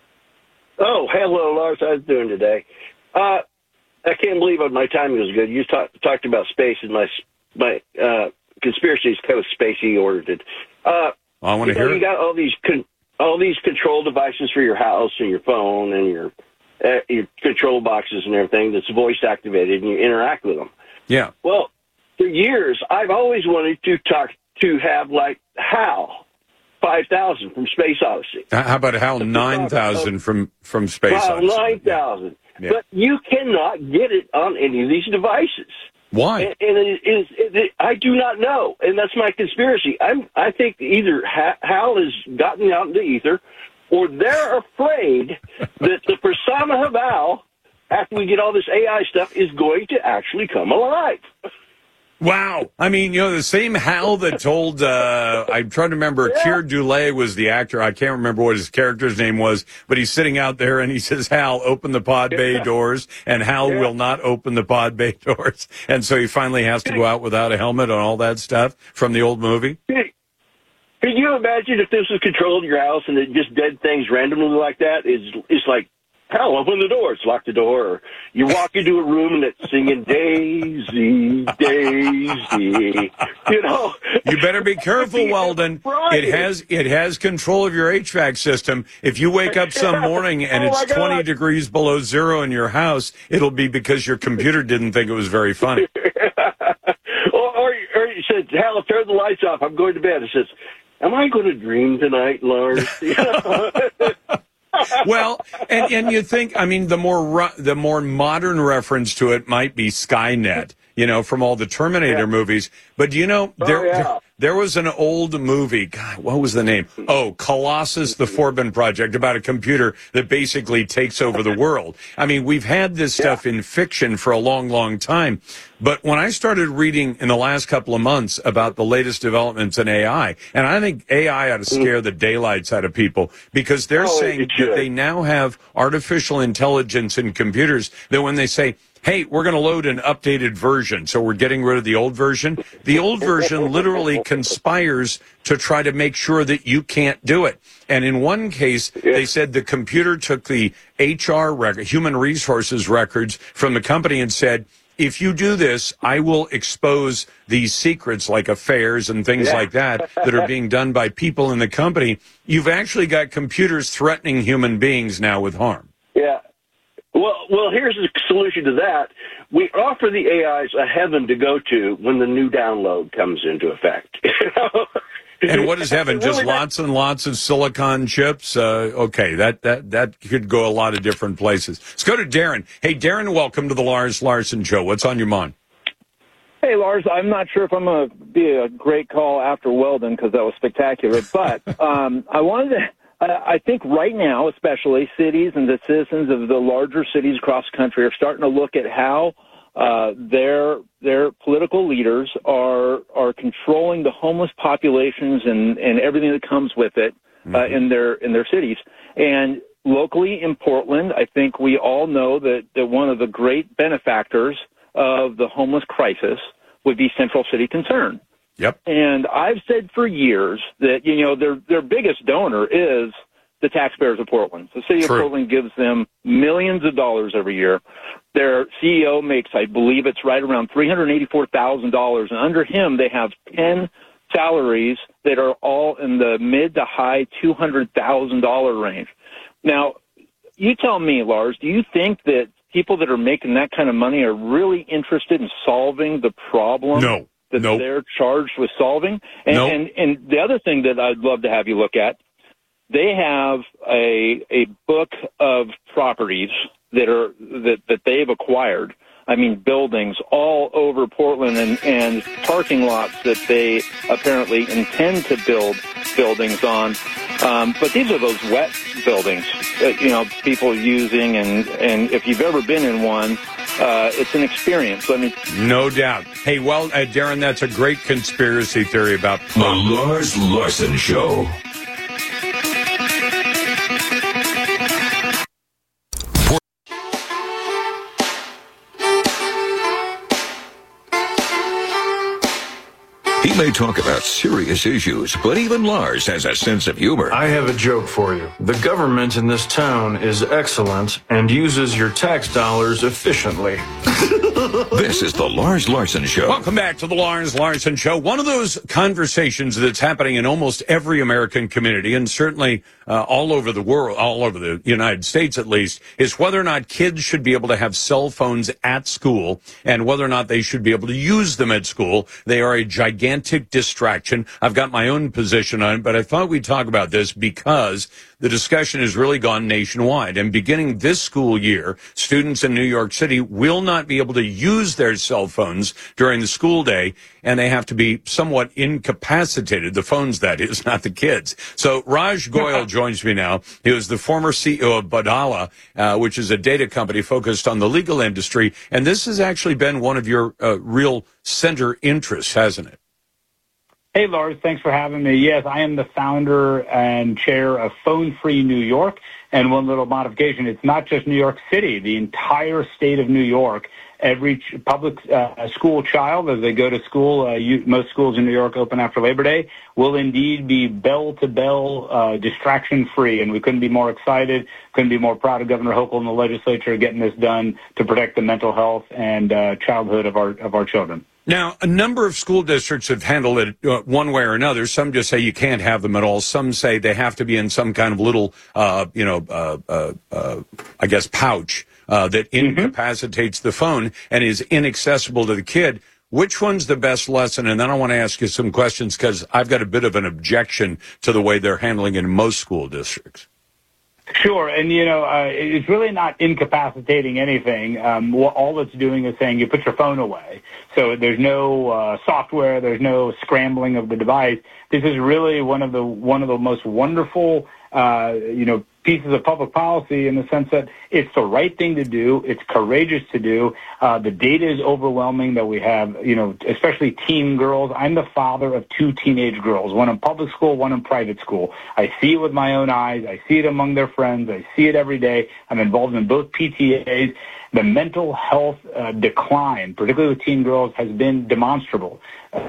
Oh, hello, Lars. How you doing today? Uh, I can't believe my timing was good. You talk, talked about space, and my my uh, conspiracy is kind of spacey oriented. Uh,
I want to hear
know,
it.
You got all these con- all these control devices for your house and your phone and your uh, your control boxes and everything that's voice activated, and you interact with them.
Yeah.
Well, for years, I've always wanted to talk to have like HAL five thousand from Space Odyssey.
How about HAL nine thousand from from Space
HAL
Odyssey?
nine thousand.
Yeah.
But you cannot get it on any of these devices.
Why?
And, and it is, it, it, I do not know, and that's my conspiracy. I'm, I think either ha- Hal has gotten out into ether, or they're afraid that the persona of Hal, after we get all this A I stuff, is going to actually come alive.
Wow. I mean, you know, the same Hal that told, uh, I'm trying to remember, yeah. Keir Dullea was the actor. I can't remember what his character's name was, but he's sitting out there and he says, Hal, open the pod bay yeah. doors, and Hal yeah. will not open the pod bay doors. And so he finally has to go out without a helmet and all that stuff from the old movie.
Can you imagine if this was controlled in your house and it just did things randomly like that? It's, it's like, Hal, open the door. It's lock the door. Or you walk into a room and it's singing Daisy, Daisy. You know.
You better be careful, Weldon. It has it has control of your H V A C system. If you wake up some morning and
oh
it's twenty degrees below zero in your house, it'll be because your computer didn't think it was very funny.
or, or, or you said, Hal, turn the lights off. I'm going to bed. It says, am I going to dream tonight, Lars? You know?
Well, and, and you think, I mean, the more the more modern reference to it might be Skynet, you know, from all the Terminator yeah. movies. But, you know, there,
oh, yeah.
there there was an old movie, God, what was the name? Oh, Colossus, the Forbin Project, about a computer that basically takes over the world. I mean, we've had this stuff yeah. in fiction for a long, long time. But when I started reading in the last couple of months about the latest developments in A I, and I think A I ought to scare the daylights out of people, because they're
oh,
saying that they now have artificial intelligence in computers that when they say, hey, we're going to load an updated version, so we're getting rid of the old version, the old version literally conspires to try to make sure that you can't do it. And in one case, yeah. they said the computer took the H R record, human resources records from the company and said, if you do this, I will expose these secrets like affairs and things yeah. like that that are being done by people in the company. You've actually got computers threatening human beings now with harm.
Yeah. Well, well, here's the solution to that. We offer the A Is a heaven to go to when the new download comes into effect. You know?
And what is heaven? Just
really
lots and lots of silicon chips? Uh, okay, that, that, that could go a lot of different places. Let's go to Darren. Hey, Darren, welcome to the Lars Larson Show. What's on your mind?
Hey, Lars, I'm not sure if I'm going to be a great call after Weldon because that was spectacular, but um, I wanted to... I think right now, especially, cities and the citizens of the larger cities across the country are starting to look at how uh, their their political leaders are are controlling the homeless populations and, and everything that comes with it uh, mm-hmm. in their in their cities. And locally in Portland, I think we all know that, that one of the great benefactors of the homeless crisis would be Central City Concern.
Yep.
And I've said for years that, you know, their their biggest donor is the taxpayers of Portland. The city
True.
of Portland gives them millions of dollars every year. Their C E O makes, I believe it's right around three hundred eighty-four thousand dollars. And under him, they have ten salaries that are all in the mid to high two hundred thousand dollars range. Now, you tell me, Lars, do you think that people that are making that kind of money are really interested in solving the problem?
No.
that
nope.
they're charged with solving. And,
nope.
and and the other thing that I'd love to have you look at, they have a a book of properties that are that, that they've acquired. I mean, buildings all over Portland and, and parking lots that they apparently intend to build buildings on. Um, but these are those wet buildings that, you know, people are using. And, and if you've ever been in one, uh, it's an experience. I mean,
no doubt. Hey, well, uh, Darren, that's a great conspiracy theory about
the Lars Larson Show.
He may talk about serious issues, but even Lars has a sense of humor.
I have a joke for you. The government in this town is excellent and uses your tax dollars efficiently.
This is the Lars Larson Show.
Welcome back to the Lars Larson Show. One of those conversations that's happening in almost every American community, and certainly uh, all over the world, all over the United States at least, is whether or not kids should be able to have cell phones at school and whether or not they should be able to use them at school. They are a gigantic semantic distraction. I've got my own position on it, but I thought we'd talk about this because the discussion has really gone nationwide. And beginning this school year, students in New York City will not be able to use their cell phones during the school day, and they have to be somewhat incapacitated. The phones, that is, not the kids. So Raj Goyal joins me now. He was the former C E O of Badala, uh, which is a data company focused on the legal industry. And this has actually been one of your uh, real center interests, hasn't it?
Hey, Lars, thanks for having me. Yes, I am the founder and chair of Phone Free New York. And one little modification, it's not just New York City, the entire state of New York. Every ch- public uh, school child, as they go to school, uh, you, most schools in New York open after Labor Day, will indeed be bell-to-bell uh, distraction-free. And we couldn't be more excited, couldn't be more proud of Governor Hochul and the legislature getting this done to protect the mental health and uh, childhood of our of our children.
Now, a number of school districts have handled it uh, one way or another. Some just say you can't have them at all. Some say they have to be in some kind of little, uh, you know, uh, uh, uh, I guess, pouch uh, that incapacitates the phone and is inaccessible to the kid. Which one's the best lesson? And then I want to ask you some questions because I've got a bit of an objection to the way they're handling it in most school districts.
Sure, and you know, uh, it's really not incapacitating anything. Um, all it's doing is saying you put your phone away. So there's no uh, software, there's no scrambling of the device. This is really one of the one of the most wonderful, uh, you know, pieces of public policy in the sense that it's the right thing to do, it's courageous to do. Uh, the data is overwhelming that we have, you know, especially teen girls. I'm the father of two teenage girls, one in public school, one in private school. I see it with my own eyes. I see it among their friends. I see it every day. I'm involved in both P T As. The mental health uh, decline, particularly with teen girls, has been demonstrable. Uh,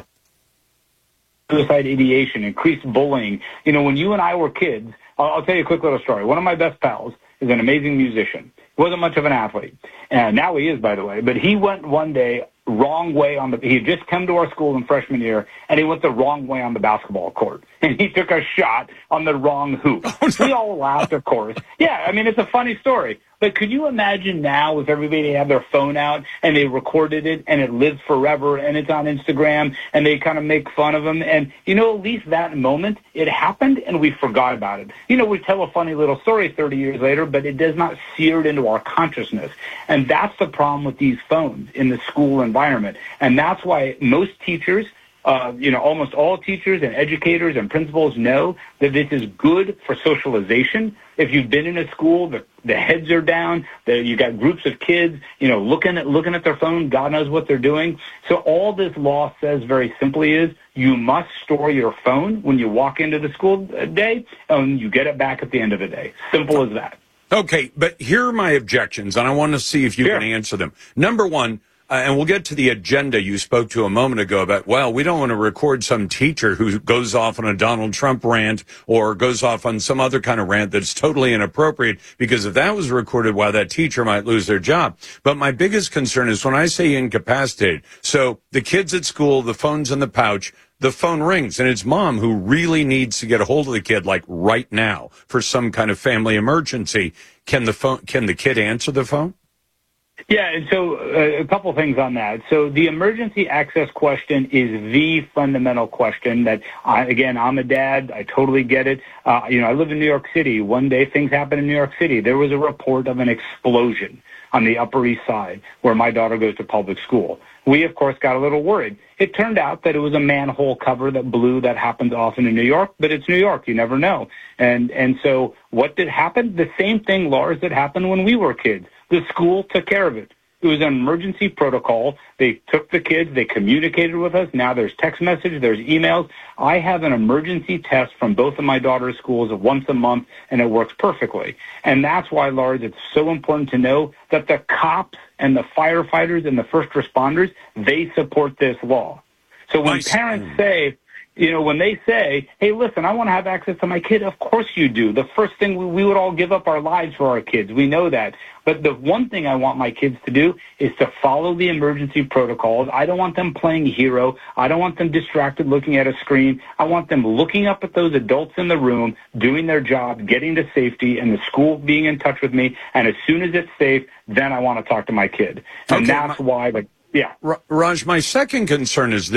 suicide ideation, increased bullying. You know, when you and I were kids, I'll, I'll tell you a quick little story. One of my best pals is an amazing musician. He wasn't much of an athlete. And now he is, by the way. But he went one day wrong way on the, he had just come to our school in freshman year, and he went the wrong way on the basketball court. And he took a shot on the wrong hoop. Oh, no. We all laughed, of course. Yeah, I mean, it's a funny story. But could you imagine now if everybody had their phone out and they recorded it and it lives forever and it's on Instagram and they kind of make fun of them? And, you know, at least that moment, it happened and we forgot about it. You know, we tell a funny little story thirty years later, but it does not sear it into our consciousness. And that's the problem with these phones in the school environment. And that's why most teachers, Uh, you know, almost all teachers and educators and principals know that this is good for socialization. If you've been in a school, the, the heads are down, the, you got groups of kids, you know, looking at looking at their phone. God knows what they're doing. So all this law says very simply is you must store your phone when you walk into the school day, and you get it back at the end of the day. Simple as that.
Okay, but here are my objections, and I want to see if you sure. can answer them. Number one, Uh, and we'll get to the agenda you spoke to a moment ago about, well, we don't want to record some teacher who goes off on a Donald Trump rant or goes off on some other kind of rant that's totally inappropriate, because if that was recorded, well, that teacher might lose their job. But my biggest concern is when I say incapacitated. So the kids at school, the phone's in the pouch, the phone rings, and it's mom who really needs to get a hold of the kid, like right now, for some kind of family emergency. Can the phone, can the kid answer the phone?
Yeah, and so uh, a couple things on that. So the emergency access question is the fundamental question that, I, again, I'm a dad. I totally get it. Uh, you know, I live in New York City. One day things happen in New York City. There was a report of an explosion on the Upper East Side where my daughter goes to public school. We, of course, got a little worried. It turned out that it was a manhole cover that blew. That happens often in New York, but it's New York. You never know. And and so what did happen? The same thing, Lars, that happened when we were kids. The school took care of it. It was an emergency protocol. They took the kids. They communicated with us. Now there's text message. There's emails. I have an emergency test from both of my daughter's schools once a month, and it works perfectly. And that's why, Lars, it's so important to know that the cops and the firefighters and the first responders, they support this law. So when nice. parents say, you know, when they say, hey, listen, I want to have access to my kid, of course you do. The first thing, we, we would all give up our lives for our kids. We know that. But the one thing I want my kids to do is to follow the emergency protocols. I don't want them playing hero. I don't want them distracted looking at a screen. I want them looking up at those adults in the room, doing their job, getting to safety, and the school being in touch with me. And as soon as it's safe, then I want to talk to my kid. And okay, that's my, why, like, yeah.
Raj, my second concern is this.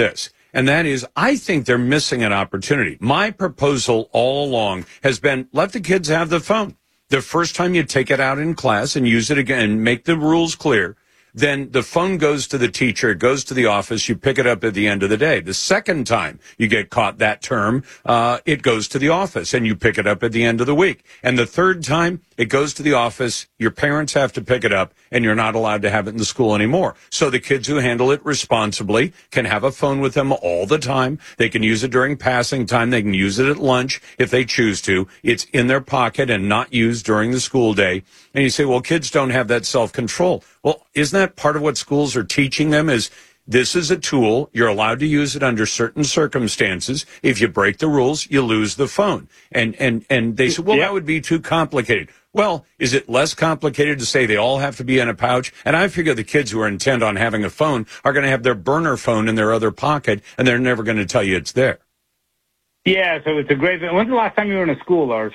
And that is, I think they're missing an opportunity. My proposal all along has been, let the kids have the phone. The first time you take it out in class and use it again, make the rules clear, then the phone goes to the teacher, it goes to the office, you pick it up at the end of the day. The second time you get caught that term, uh, it goes to the office and you pick it up at the end of the week. And the third time it goes to the office, your parents have to pick it up and you're not allowed to have it in the school anymore. So the kids who handle it responsibly can have a phone with them all the time. They can use it during passing time. They can use it at lunch if they choose to. It's in their pocket and not used during the school day. And you say, well, kids don't have that self-control. Well, isn't that part of what schools are teaching them is this is a tool. You're allowed to use it under certain circumstances. If you break the rules, you lose the phone. And, and, and they say, well, yeah. that would be too complicated. Well, is it less complicated to say they all have to be in a pouch? And I figure the kids who are intent on having a phone are going to have their burner phone in their other pocket, and they're never going to tell you it's there.
Yeah, so it's a great thing. When's the last time you were in a school, Lars?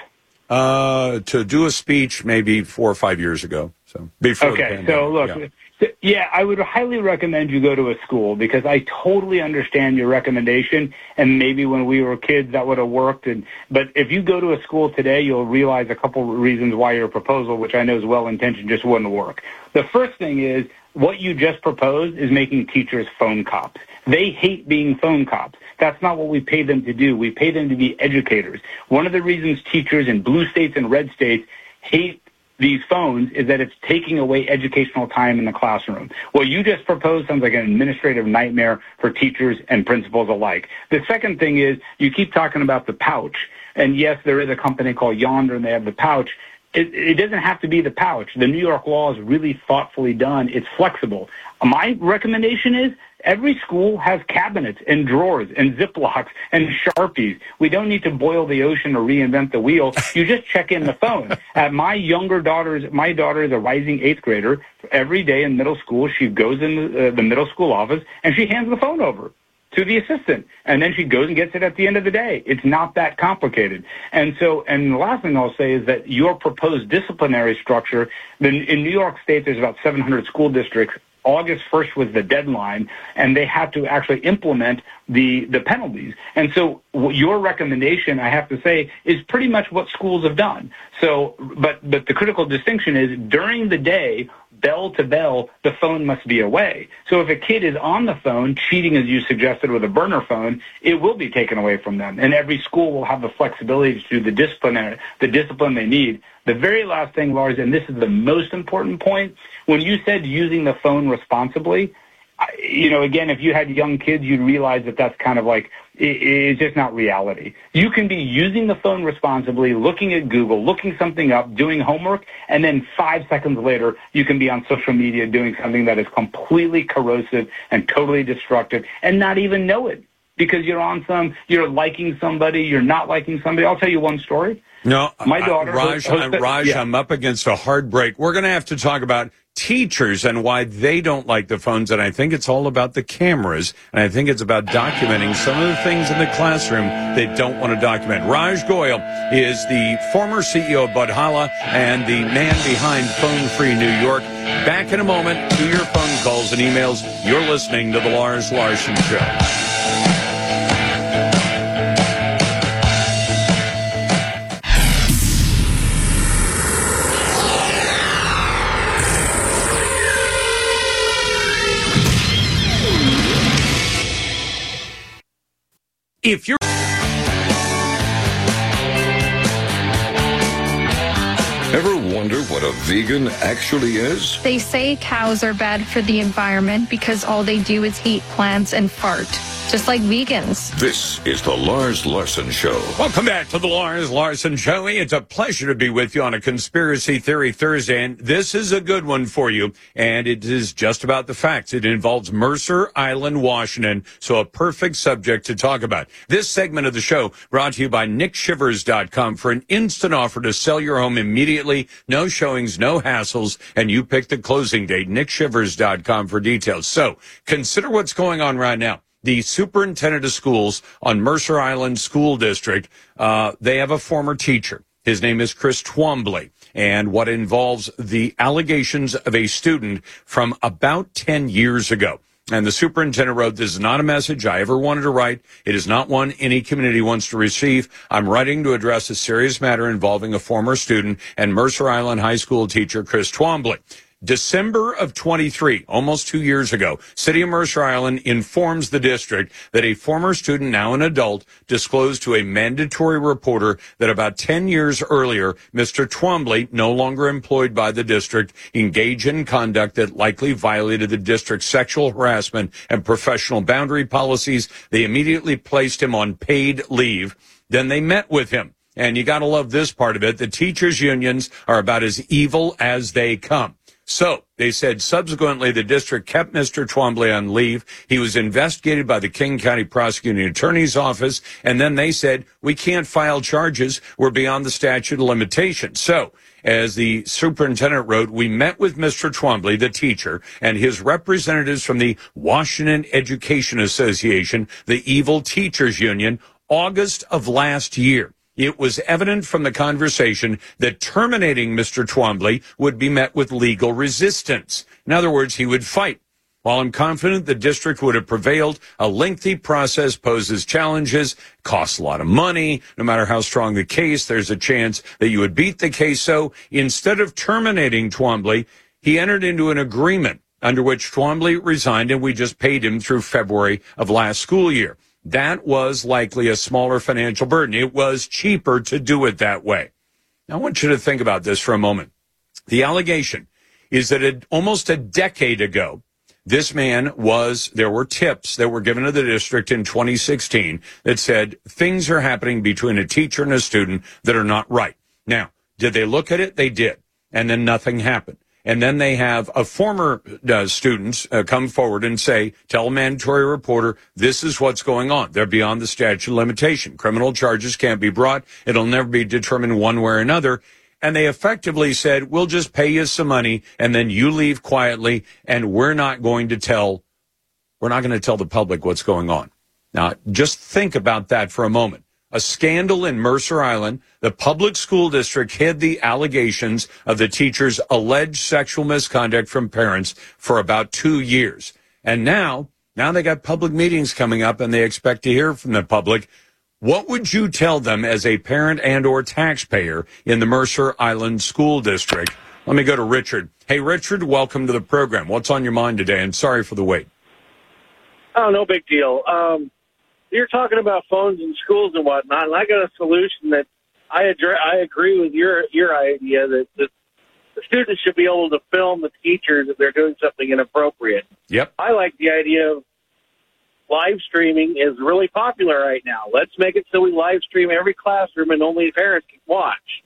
Uh, to do a speech maybe four or five years ago. So before the
Okay,
pandemic.
so look,
Yeah.
so, yeah, I would highly recommend you go to a school because I totally understand your recommendation, and maybe when we were kids that would have worked. And but if you go to a school today, you'll realize a couple of reasons why your proposal, which I know is well-intentioned, just wouldn't work. The first thing is what you just proposed is making teachers phone cops. They hate being phone cops. That's not what we pay them to do. We pay them to be educators. One of the reasons teachers in blue states and red states hate these phones is that it's taking away educational time in the classroom. What you just proposed sounds like an administrative nightmare for teachers and principals alike. The second thing is you keep talking about the pouch. And yes, there is a company called Yonder, and they have the pouch. It, it doesn't have to be the pouch. The New York law is really thoughtfully done. It's flexible. My recommendation is every school has cabinets and drawers and Ziplocs and Sharpies. We don't need to boil the ocean or reinvent the wheel. You just check in the phone. At my younger daughter's, my daughter is a rising eighth grader. Every day in middle school, she goes in the, uh, the middle school office and she hands the phone over to the assistant, and then she goes and gets it at the end of the day. It's not that complicated. And so, and the last thing I'll say is that your proposed disciplinary structure, then in New York State, there's about seven hundred school districts. August first was the deadline, and they had to actually implement the, the penalties. And so your recommendation, I have to say, is pretty much what schools have done. So, but, but the critical distinction is during the day, bell to bell, the phone must be away. So if a kid is on the phone, cheating as you suggested with a burner phone, it will be taken away from them. And every school will have the flexibility to do the discipline, the discipline they need. The very last thing, Lars, and this is the most important point, when you said using the phone responsibly, you know, again, if you had young kids, you'd realize that that's kind of like, it's just not reality. You can be using the phone responsibly, looking at Google, looking something up, doing homework, and then five seconds later, you can be on social media doing something that is completely corrosive and totally destructive and not even know it because you're on some, you're liking somebody, you're not liking somebody. I'll tell you one story.
No,
my daughter,
uh, Raj,
hosted,
uh, Raj
yeah.
I'm up against a hard break. We're going to have to talk about teachers and why they don't like the phones, and I think it's all about the cameras, and I think it's about documenting some of the things in the classroom they don't want to document. Raj Goyal is the former C E O of Budhala and the man behind Phone Free New York. Back in a moment to your phone calls and emails. You're listening to The Lars Larson Show. If you're
Ever wonder what a vegan actually is?
They say cows are bad for the environment because all they do is eat plants and fart, just like vegans.
This is the Lars Larson Show.
Welcome back to the Lars Larson Show. It's a pleasure to be with you on a Conspiracy Theory Thursday, and this is a good one for you, and it is just about the facts. It involves Mercer Island, Washington, so a perfect subject to talk about. This segment of the show brought to you by Nick Shivers dot com for an instant offer to sell your home immediately. No showings, no hassles, and you pick the closing date. Nick Shivers dot com for details. So consider what's going on right now. The superintendent of schools on Mercer Island School District, uh, they have a former teacher. His name is Chris Twombly, and what involves the allegations of a student from about ten years ago. And the superintendent wrote, "This is not a message I ever wanted to write. It is not one any community wants to receive. I'm writing to address a serious matter involving a former student and Mercer Island High School teacher, Chris Twombly." December of twenty-three, almost two years ago, City of Mercer Island informs the district that a former student, now an adult, disclosed to a mandatory reporter that about ten years earlier, Mister Twombly, no longer employed by the district, engaged in conduct that likely violated the district's sexual harassment and professional boundary policies. They immediately placed him on paid leave. Then they met with him. And you got to love this part of it. The teachers' unions are about as evil as they come. So they said subsequently the district kept Mister Twombly on leave. He was investigated by the King County Prosecuting Attorney's Office. And then they said, we can't file charges. We're beyond the statute of limitations. So as the superintendent wrote, we met with Mister Twombly, the teacher, and his representatives from the Washington Education Association, the evil teachers union, August of last year. It was evident from the conversation that terminating Mister Twombly would be met with legal resistance. In other words, he would fight. While I'm confident the district would have prevailed, a lengthy process poses challenges, costs a lot of money. No matter how strong the case, there's a chance that you would beat the case. So instead of terminating Twombly, he entered into an agreement under which Twombly resigned, and we just paid him through February of last school year. That was likely a smaller financial burden. It was cheaper to do it that way. Now, I want you to think about this for a moment. The allegation is that it, almost a decade ago, this man was, there were tips that were given to the district in twenty sixteen that said things are happening between a teacher and a student that are not right. Now, did they look at it? They did. And then nothing happened. And then they have a former uh, students uh, come forward and say, tell a mandatory reporter, this is what's going on. They're beyond the statute of limitation. Criminal charges can't be brought. It'll never be determined one way or another. And they effectively said, we'll just pay you some money and then you leave quietly and we're not going to tell, we're not going to tell the public what's going on. Now, just think about that for a moment. A scandal in Mercer Island. The public school district hid the allegations of the teacher's alleged sexual misconduct from parents for about two years. And now, now they got public meetings coming up and they expect to hear from the public. What would you tell them as a parent and or taxpayer in the Mercer Island School District? Let me go to Richard. Hey, Richard, welcome to the program. What's on your mind today? And sorry for the wait.
Oh, no big deal. Um, You're talking about phones in schools and whatnot, and I got a solution that I address, I agree with your your idea that, that the students should be able to film the teachers if they're doing something inappropriate.
Yep.
I like the idea of live streaming is really popular right now. Let's make it so we live stream every classroom and only parents can watch.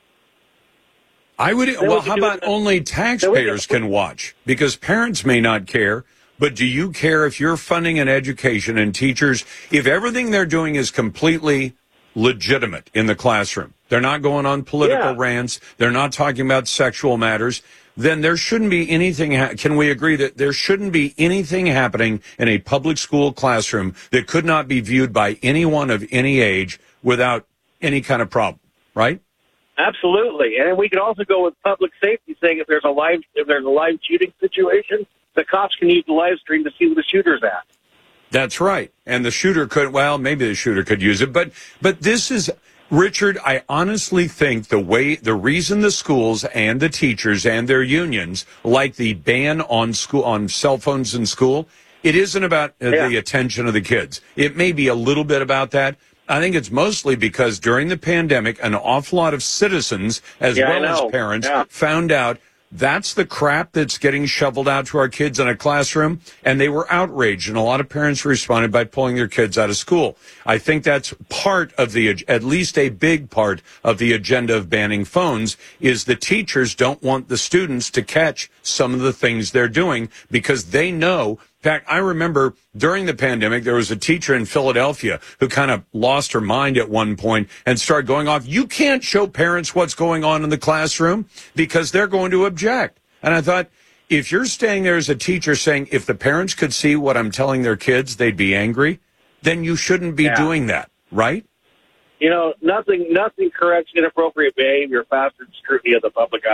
I would.
Then
well,
we
how about
it,
only taxpayers can watch? Because parents may not care. But do you care if you're funding an education and teachers, if everything they're doing is completely legitimate in the classroom, they're not going on political yeah. rants, they're not talking about sexual matters, then there shouldn't be anything, ha- can we agree that there shouldn't be anything happening in a public school classroom that could not be viewed by anyone of any age without any kind of problem, right?
Absolutely. And we could also go with public safety, saying if there's a live, if there's a live shooting situation, the cops can use the live stream to see where the shooter's at.
That's right. And the shooter could, well, maybe the shooter could use it. But but this is, Richard, I honestly think the way, the reason the schools and the teachers and their unions like the ban on school, on cell phones in school, it isn't about uh, yeah. the attention of the kids. It may be a little bit about that. I think it's mostly because during the pandemic, an awful lot of citizens, as
yeah,
well as parents, yeah. found out that's the crap that's getting shoveled out to our kids in a classroom, and they were outraged, and a lot of parents responded by pulling their kids out of school. I think that's part of the, at least a big part of the agenda of banning phones, is the teachers don't want the students to catch some of the things they're doing because they know. In fact, I remember during the pandemic, there was a teacher in Philadelphia who kind of lost her mind at one point and started going off, you can't show parents what's going on in the classroom because they're going to object. And I thought, if you're staying there as a teacher saying, if the parents could see what I'm telling their kids, they'd be angry, then you shouldn't be
yeah.
doing that, right?
You know, nothing nothing corrects inappropriate behavior faster than scrutiny of the public eye.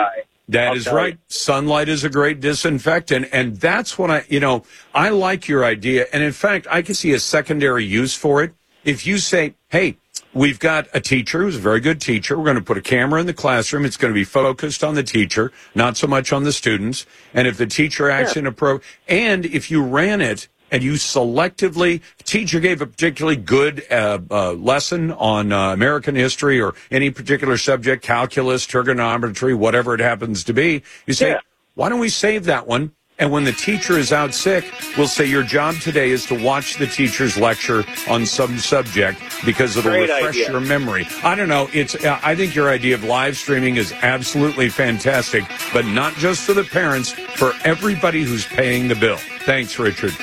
That
I'll
is
tell
right.
you.
Sunlight is a great disinfectant. And that's what I, you know, I like your idea. And in fact, I can see a secondary use for it. If you say, hey, we've got a teacher who's a very good teacher. We're going to put a camera in the classroom. It's going to be focused on the teacher, not so much on the students. And if the teacher acts
Yeah.
in a pro, and if you ran it and you selectively, teacher gave a particularly good uh, uh, lesson on uh, American history or any particular subject, calculus, trigonometry, whatever it happens to be, you say,
Yeah.
why don't we save that one? And when the teacher is out sick, we'll say your job today is to watch the teacher's lecture on some subject because it'll
Great
refresh
idea.
your memory. I don't know. It's. Uh, I think your idea of live streaming is absolutely fantastic, but not just for the parents, for everybody who's paying the bill. Thanks, Richard.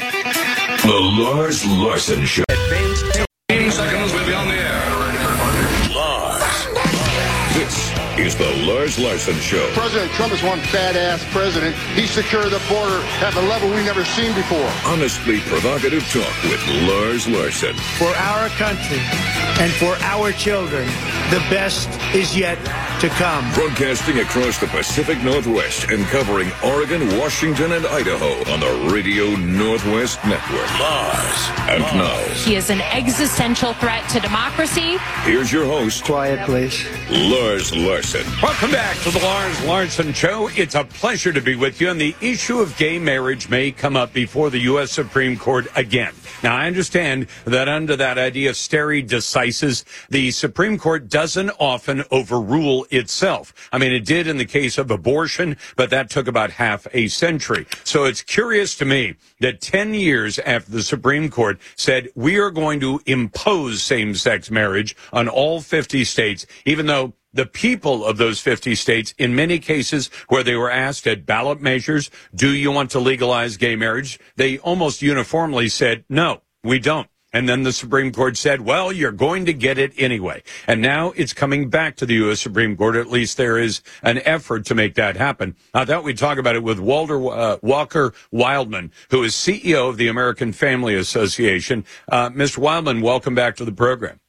The Lars Larson Show.
fifteen seconds, we'll be on the air. Lars. This is the Lars Larson Show.
President Trump is one badass president. He secured the border at a level we've never seen before.
Honestly provocative talk with Lars Larson.
For our country and for our children, the best is yet to come.
Broadcasting across the Pacific Northwest and covering Oregon, Washington, and Idaho on the Radio Northwest Network. Lars. And now,
He is an existential threat to democracy.
here's your host,
Quiet, please.
Lars Larson.
Welcome back to the Lars Larson Show. It's a pleasure to be with you. And the issue of gay marriage may come up before the U S Supreme Court again. Now, I understand that under that idea of stare decisis, the Supreme Court doesn't often overrule itself. I mean, it did in the case of abortion, but that took about half a century. So it's curious to me that ten years after the Supreme Court said we are going to impose same-sex marriage on all fifty states, even though the people of those fifty states, in many cases where they were asked at ballot measures, do you want to legalize gay marriage? They almost uniformly said, no, we don't. And then the Supreme Court said, well, you're going to get it anyway. And now it's coming back to the U S Supreme Court. At least there is an effort to make that happen. I thought we'd talk about it with Walter uh, Walker Wildman, who is C E O of the American Family Association. Uh, Mister Wildman, welcome back to the program.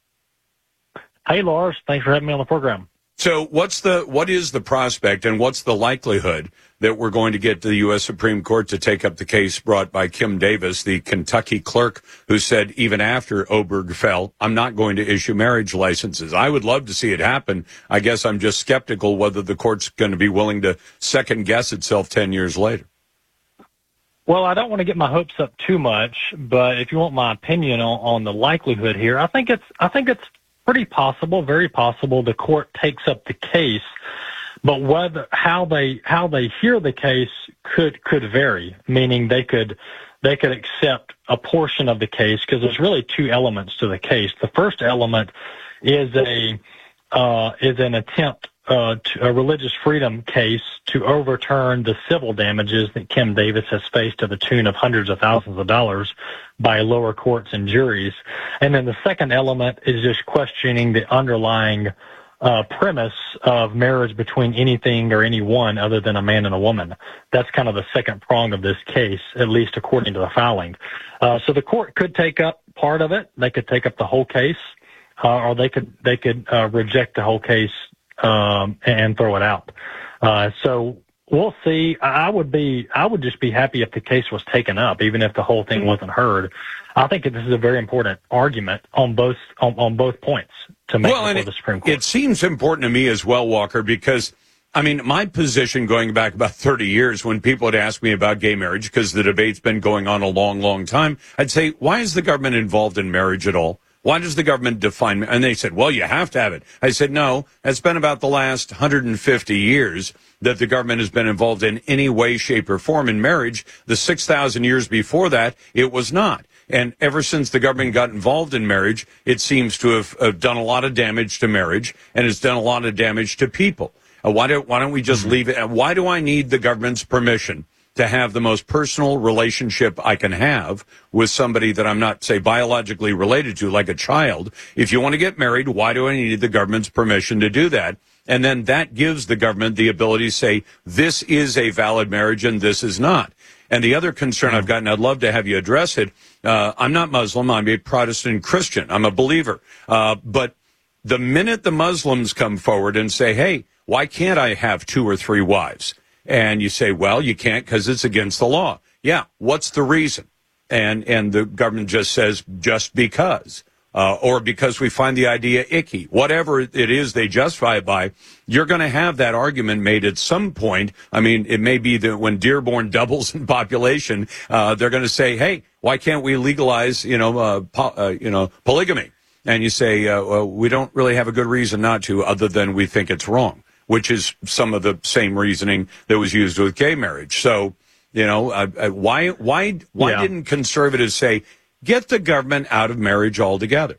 Hey, Lars. Thanks for having me on the program.
So what's the what is the prospect and what's the likelihood that we're going to get the U S Supreme Court to take up the case brought by Kim Davis, the Kentucky clerk who said even after Oberg fell, I'm not going to issue marriage licenses? I would love to see it happen. I guess I'm just skeptical whether the court's going to be willing to second guess itself ten years later.
Well, I don't want to get my hopes up too much, but if you want my opinion on, on the likelihood here, I think it's I think it's pretty possible, very possible the court takes up the case, but whether how they how they hear the case could could vary, meaning they could they could accept a portion of the case because there's really two elements to the case. The first element is a uh, is an attempt uh, to a religious freedom case to overturn the civil damages that Kim Davis has faced to the tune of hundreds of thousands of dollars by lower courts and juries. And then the second element is just questioning the underlying uh, premise of marriage between anything or anyone other than a man and a woman. That's kind of the second prong of this case, at least according to the filing. Uh, so the court could take up part of it. They could take up the whole case, uh, or they could they could uh, reject the whole case um, and throw it out. Uh, so we'll see. I would be, I would just be happy if the case was taken up, even if the whole thing wasn't heard. I think that this is a very important argument on both on, on both points to make
well,
before
and
the
it,
Supreme Court.
It seems important to me as well, Walker, because I mean, my position going back about thirty years when people would ask me about gay marriage, because the debate's been going on a long, long time, I'd say, why is the government involved in marriage at all? Why does the government define? And they said, well, you have to have it. I said, no, it's been about the last one hundred fifty years that the government has been involved in any way, shape, or form in marriage. The six thousand years before that, it was not. And ever since the government got involved in marriage, it seems to have, have done a lot of damage to marriage, and it's done a lot of damage to people. Uh, why, don't, why don't we just leave it? And why do I need the government's permission to have the most personal relationship I can have with somebody that I'm not, say, biologically related to, like a child? If you want to get married, why do I need the government's permission to do that? And then that gives the government the ability to say, this is a valid marriage and this is not. And the other concern I've gotten, I'd love to have you address it. Uh, I'm not Muslim. I'm a Protestant Christian. I'm a believer. Uh, but the minute the Muslims come forward and say, hey, why can't I have two or three wives? And you say, well, you can't because it's against the law. Yeah, what's the reason? And and the government just says, just because. Uh, or because we find the idea icky. Whatever it is they justify it by, you're going to have that argument made at some point. I mean, it may be that when Dearborn doubles in population, uh, they're going to say, hey, why can't we legalize, you know, uh, po- uh, you know, polygamy? And you say, uh, well, we don't really have a good reason not to, other than we think it's wrong, which is some of the same reasoning that was used with gay marriage. So, you know, uh, uh, why, why, why
Yeah.
didn't conservatives say, get the government out of marriage altogether?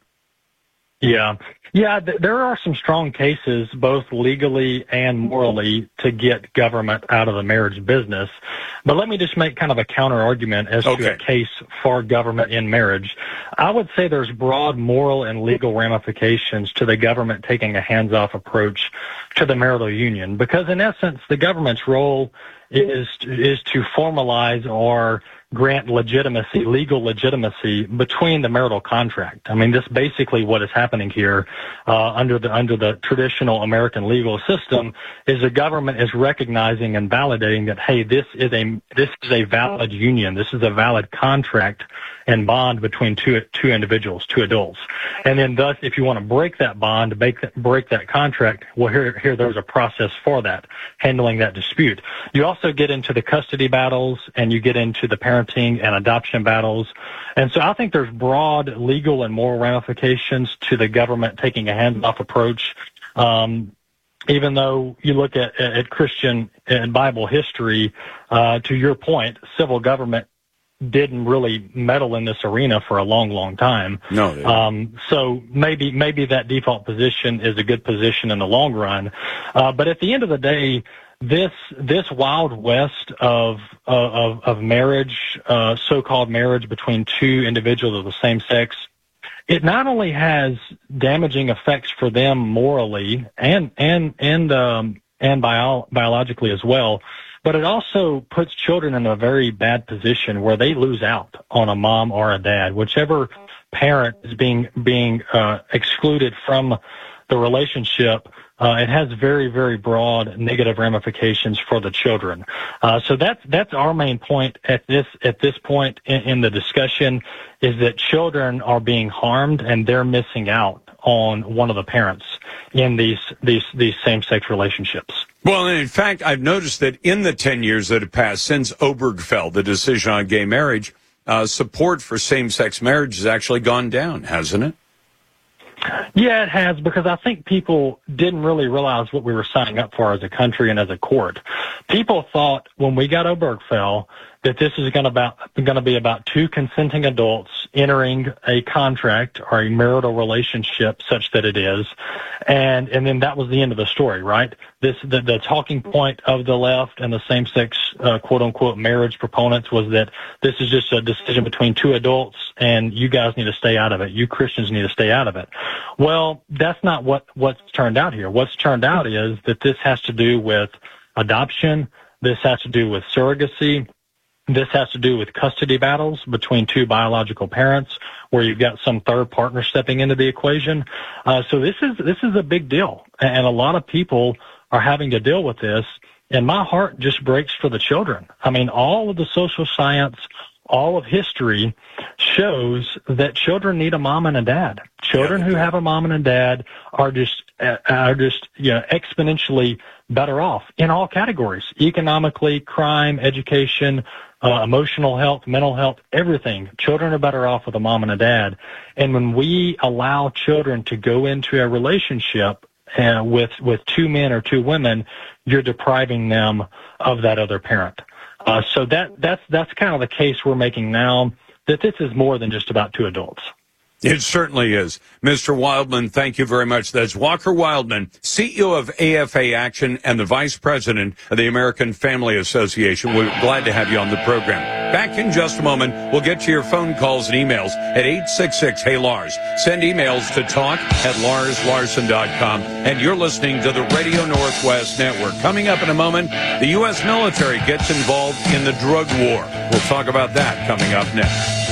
Yeah. Yeah, th- there are some strong cases, both legally and morally, to get government out of the marriage business. But let me just make kind of a counter argument as
Okay.
to a case for government in marriage. I would say there's broad moral and legal ramifications to the government taking a hands-off approach to the marital union, because in essence, the government's role is is to formalize or grant legitimacy, legal legitimacy between the marital contract. I mean, this basically what is happening here uh, under the under the traditional American legal system is the government is recognizing and validating that, hey, this is a this is a valid union, this is a valid contract and bond between two two individuals, two adults. And then thus, if you want to break that bond, break that, break that contract, well, here here there's a process for that, handling that dispute. You also get into the custody battles, and you get into the parenting and adoption battles. And so I think there's broad legal and moral ramifications to the government taking a hands-off approach. Um, even though you look at, at Christian and Bible history, uh, to your point, civil government didn't really meddle in this arena for a long, long time.
No. They
um, so maybe maybe that default position is a good position in the long run. Uh, but at the end of the day, This this wild west of of, of marriage, uh, so-called marriage between two individuals of the same sex, it not only has damaging effects for them morally and and and um, and bio- biologically as well, but it also puts children in a very bad position where they lose out on a mom or a dad, whichever parent is being being uh, excluded from the relationship. Uh, it has very, very broad negative ramifications for the children. Uh, so that's that's our main point at this at this point in, in the discussion, is that children are being harmed and they're missing out on one of the parents in these these these same-sex relationships.
Well, and in fact, I've noticed that in the ten years that have passed since Obergefell, the decision on gay marriage, uh, support for same-sex marriage has actually gone down, hasn't it?
Yeah, it has, because I think people didn't really realize what we were signing up for as a country and as a court. People thought when we got Obergefell that this is going to about going to be about two consenting adults entering a contract or a marital relationship such that it is, and and then that was the end of the story, right? This the, the talking point of the left and the same-sex uh, quote-unquote marriage proponents was that this is just a decision between two adults, and you guys need to stay out of it. You Christians need to stay out of it. Well, that's not what what's turned out here. What's turned out is that this has to do with adoption. This has to do with surrogacy. This has to do with custody battles between two biological parents, where you've got some third partner stepping into the equation. Uh, so this is this is a big deal, and a lot of people are having to deal with this. And my heart just breaks for the children. I mean, all of the social science, all of history shows that children need a mom and a dad. Children who have a mom and a dad are just uh, are just you know exponentially better off in all categories: economically, crime, education, uh, emotional health, mental health, everything. Children are better off with a mom and a dad. And when we allow children to go into a relationship uh, with with two men or two women, you're depriving them of that other parent. Uh, so that that's that's kind of the case we're making now, that this is more than just about two adults.
It certainly is. Mister Wildman, thank you very much. That's Walker Wildman, C E O of A F A Action and the Vice President of the American Family Association. We're glad to have you on the program. Back in just a moment, we'll get to your phone calls and emails at eight six six, hey Lars. Send emails to talk at lars larson dot com. And you're listening to the Radio Northwest Network. Coming up in a moment, the U S military gets involved in the drug war. We'll talk about that coming up next.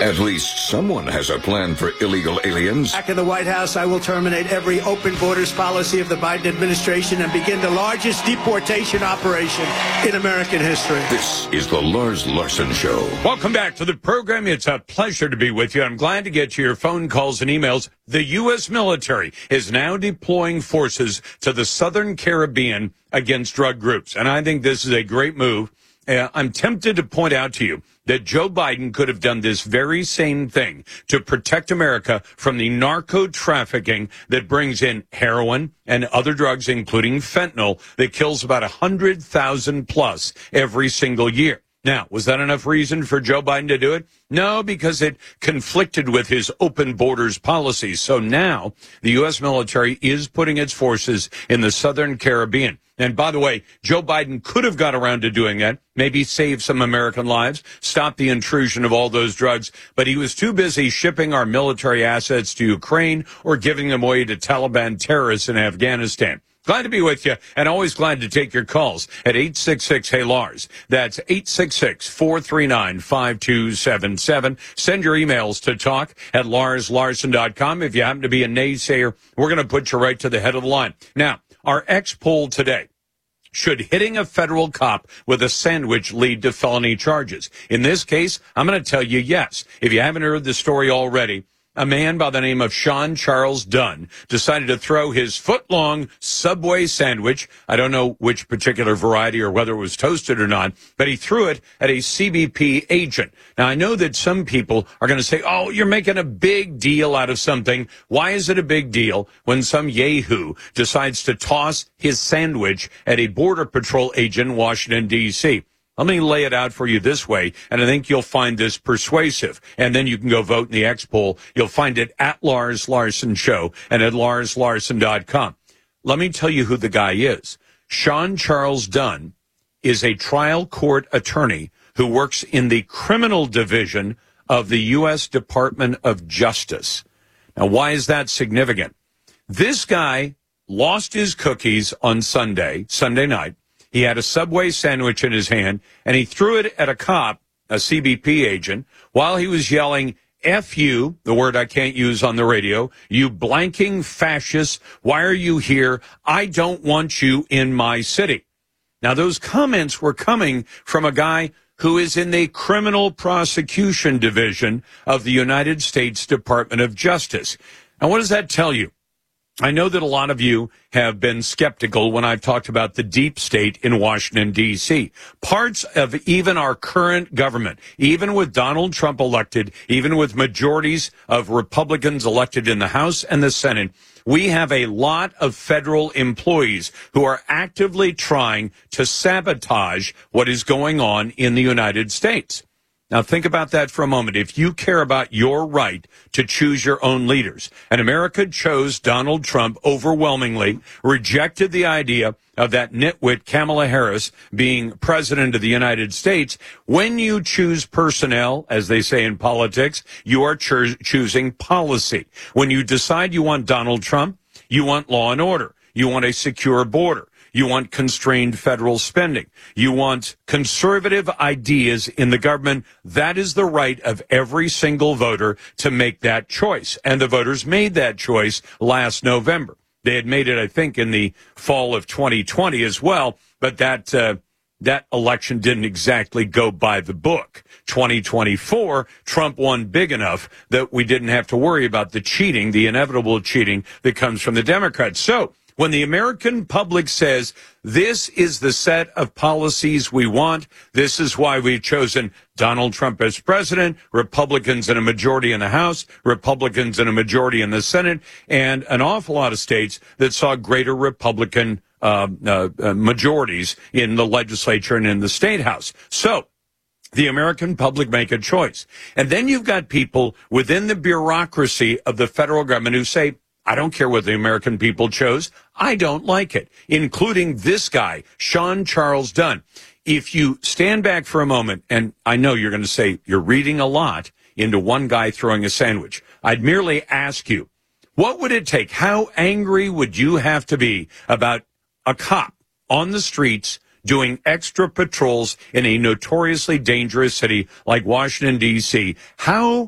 At least someone has a plan for illegal aliens.
Back in the White House, I will terminate every open borders policy of the Biden administration and begin the largest deportation operation in American history.
This is the Lars Larson Show.
Welcome back to the program. It's a pleasure to be with you. I'm glad to get to your phone calls and emails. The U S military is now deploying forces to the Southern Caribbean against drug groups, and I think this is a great move. Uh, I'm tempted to point out to you that Joe Biden could have done this very same thing to protect America from the narco trafficking that brings in heroin and other drugs, including fentanyl, that kills about one hundred thousand plus every single year. Now, was that enough reason for Joe Biden to do it? No, because it conflicted with his open borders policies. So now the U S military is putting its forces in the Southern Caribbean. And by the way, Joe Biden could have got around to doing that, maybe save some American lives, stop the intrusion of all those drugs, but he was too busy shipping our military assets to Ukraine or giving them away to Taliban terrorists in Afghanistan. Glad to be with you, and always glad to take your calls at eight six six, hey Lars. That's eight six six, four three nine, five two seven seven. Send your emails to talk at lars larson dot com. If you happen to be a naysayer, we're going to put you right to the head of the line. Now, our X poll today. Should hitting a federal cop with a sandwich lead to felony charges? In this case, I'm going to tell you yes. If you haven't heard the story already, a man by the name of Sean Charles Dunn decided to throw his foot-long Subway sandwich. I don't know which particular variety or whether it was toasted or not, but he threw it at a C B P agent. Now, I know that some people are going to say, oh, you're making a big deal out of something. Why is it a big deal when some yahoo decides to toss his sandwich at a Border Patrol agent in Washington, D C? Let me lay it out for you this way, and I think you'll find this persuasive. And then you can go vote in the X poll. You'll find it at Lars Larson Show and at lars larson dot com. Let me tell you who the guy is. Sean Charles Dunn is a trial court attorney who works in the criminal division of the U S Department of Justice. Now, why is that significant? This guy lost his cookies on Sunday, Sunday night. He had a Subway sandwich in his hand, and he threw it at a cop, a C B P agent, while he was yelling, F you, the word I can't use on the radio, you blanking fascists, why are you here? I don't want you in my city. Now, those comments were coming from a guy who is in the criminal prosecution division of the United States Department of Justice. Now, what does that tell you? I know that a lot of you have been skeptical when I've talked about the deep state in Washington, D C. Parts of even our current government, even with Donald Trump elected, even with majorities of Republicans elected in the House and the Senate, we have a lot of federal employees who are actively trying to sabotage what is going on in the United States. Now, think about that for a moment. If you care about your right to choose your own leaders, and America chose Donald Trump overwhelmingly, rejected the idea of that nitwit Kamala Harris being president of the United States, when you choose personnel, as they say in politics, you are cho- choosing policy. When you decide you want Donald Trump, you want law and order. You want a secure border. You want constrained federal spending. You want conservative ideas in the government. That is the right of every single voter to make that choice. And the voters made that choice last November. They had made it, I think, in the fall of twenty twenty as well. But that uh, that election didn't exactly go by the book. twenty twenty-four, Trump won big enough that we didn't have to worry about the cheating, the inevitable cheating that comes from the Democrats. So when the American public says, this is the set of policies we want, this is why we've chosen Donald Trump as president, Republicans in a majority in the House, Republicans in a majority in the Senate, and an awful lot of states that saw greater Republican uh, uh, uh, majorities in the legislature and in the state house. So the American public make a choice. And then you've got people within the bureaucracy of the federal government who say, I don't care what the American people chose. I don't like it, including this guy, Sean Charles Dunn. If you stand back for a moment, and I know you're going to say you're reading a lot into one guy throwing a sandwich, I'd merely ask you, what would it take? How angry would you have to be about a cop on the streets doing extra patrols in a notoriously dangerous city like Washington, D C? How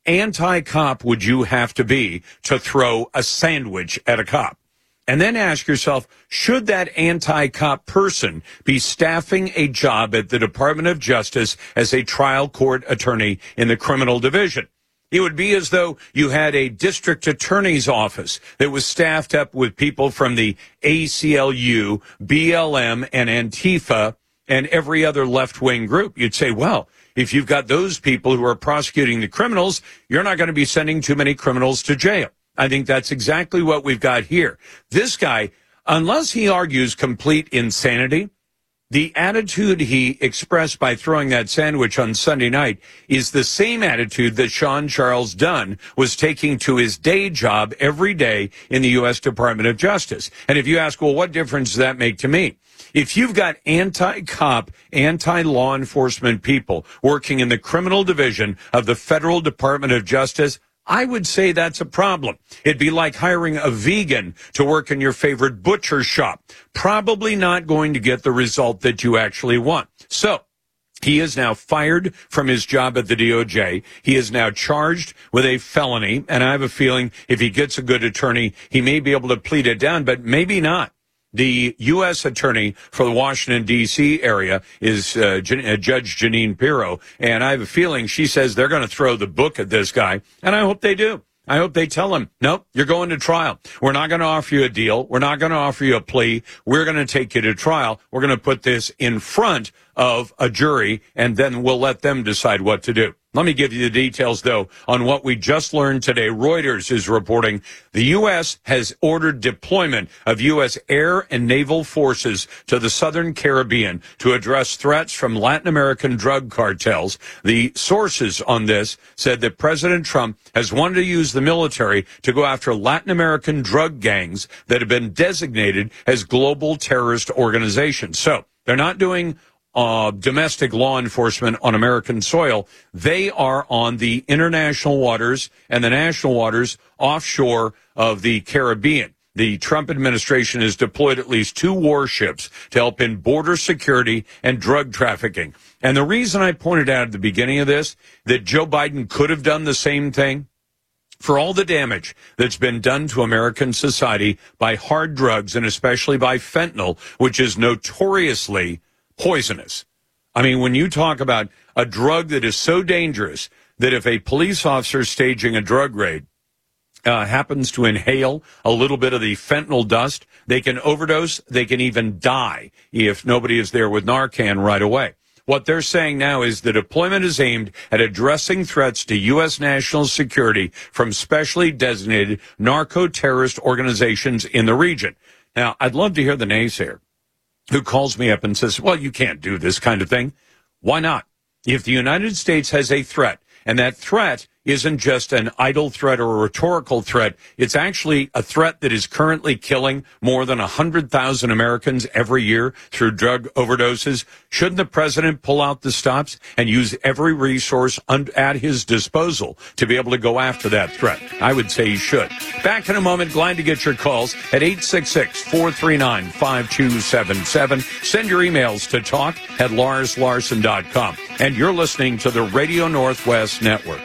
anti-cop would you have to be to throw a sandwich at a cop? And then ask yourself, should that anti-cop person be staffing a job at the Department of Justice as a trial court attorney in the criminal division? It would be as though you had a district attorney's office that was staffed up with people from the A C L U, B L M, and Antifa, and every other left-wing group. You'd say, well, if you've got those people who are prosecuting the criminals, you're not going to be sending too many criminals to jail. I think that's exactly what we've got here. This guy, unless he argues complete insanity, the attitude he expressed by throwing that sandwich on Sunday night is the same attitude that Sean Charles Dunn was taking to his day job every day in the U S Department of Justice. And if you ask, well, what difference does that make to me? If you've got anti-cop, anti-law enforcement people working in the criminal division of the Federal Department of Justice, I would say that's a problem. It'd be like hiring a vegan to work in your favorite butcher shop. Probably not going to get the result that you actually want. So he is now fired from his job at the D O J. He is now charged with a felony. And I have a feeling if he gets a good attorney, he may be able to plead it down, but maybe not. The U S attorney for the Washington, D C area is uh, Jan- uh, Judge Jeanine Pirro, and I have a feeling she says they're going to throw the book at this guy, and I hope they do. I hope they tell him, nope, you're going to trial. We're not going to offer you a deal. We're not going to offer you a plea. We're going to take you to trial. We're going to put this in front of a jury, and then we'll let them decide what to do. Let me give you the details, though, on what we just learned today. Reuters is reporting the U S has ordered deployment of U S air and naval forces to the southern Caribbean to address threats from Latin American drug cartels. The sources on this said that President Trump has wanted to use the military to go after Latin American drug gangs that have been designated as global terrorist organizations. So they're not doing Uh, domestic law enforcement on American soil. They are on the international waters and the national waters offshore of the Caribbean. The Trump administration has deployed at least two warships to help in border security and drug trafficking. And the reason I pointed out at the beginning of this that Joe Biden could have done the same thing, for all the damage that's been done to American society by hard drugs and especially by fentanyl, which is notoriously poisonous. I mean, when you talk about a drug that is so dangerous that if a police officer staging a drug raid uh, happens to inhale a little bit of the fentanyl dust, they can overdose, they can even die if nobody is there with Narcan right away. What they're saying now is the deployment is aimed at addressing threats to U S national security from specially designated narco-terrorist organizations in the region. Now, I'd love to hear the naysayer who calls me up and says, well, you can't do this kind of thing. Why not? If the United States has a threat, and that threat isn't just an idle threat or a rhetorical threat, it's actually a threat that is currently killing more than one hundred thousand Americans every year through drug overdoses, shouldn't the president pull out the stops and use every resource un- at his disposal to be able to go after that threat? I would say he should. Back in a moment, glad to get your calls at eight six six, four three nine, five two seven seven. Send your emails to talk at lars larson dot com. And you're listening to the Radio Northwest Network.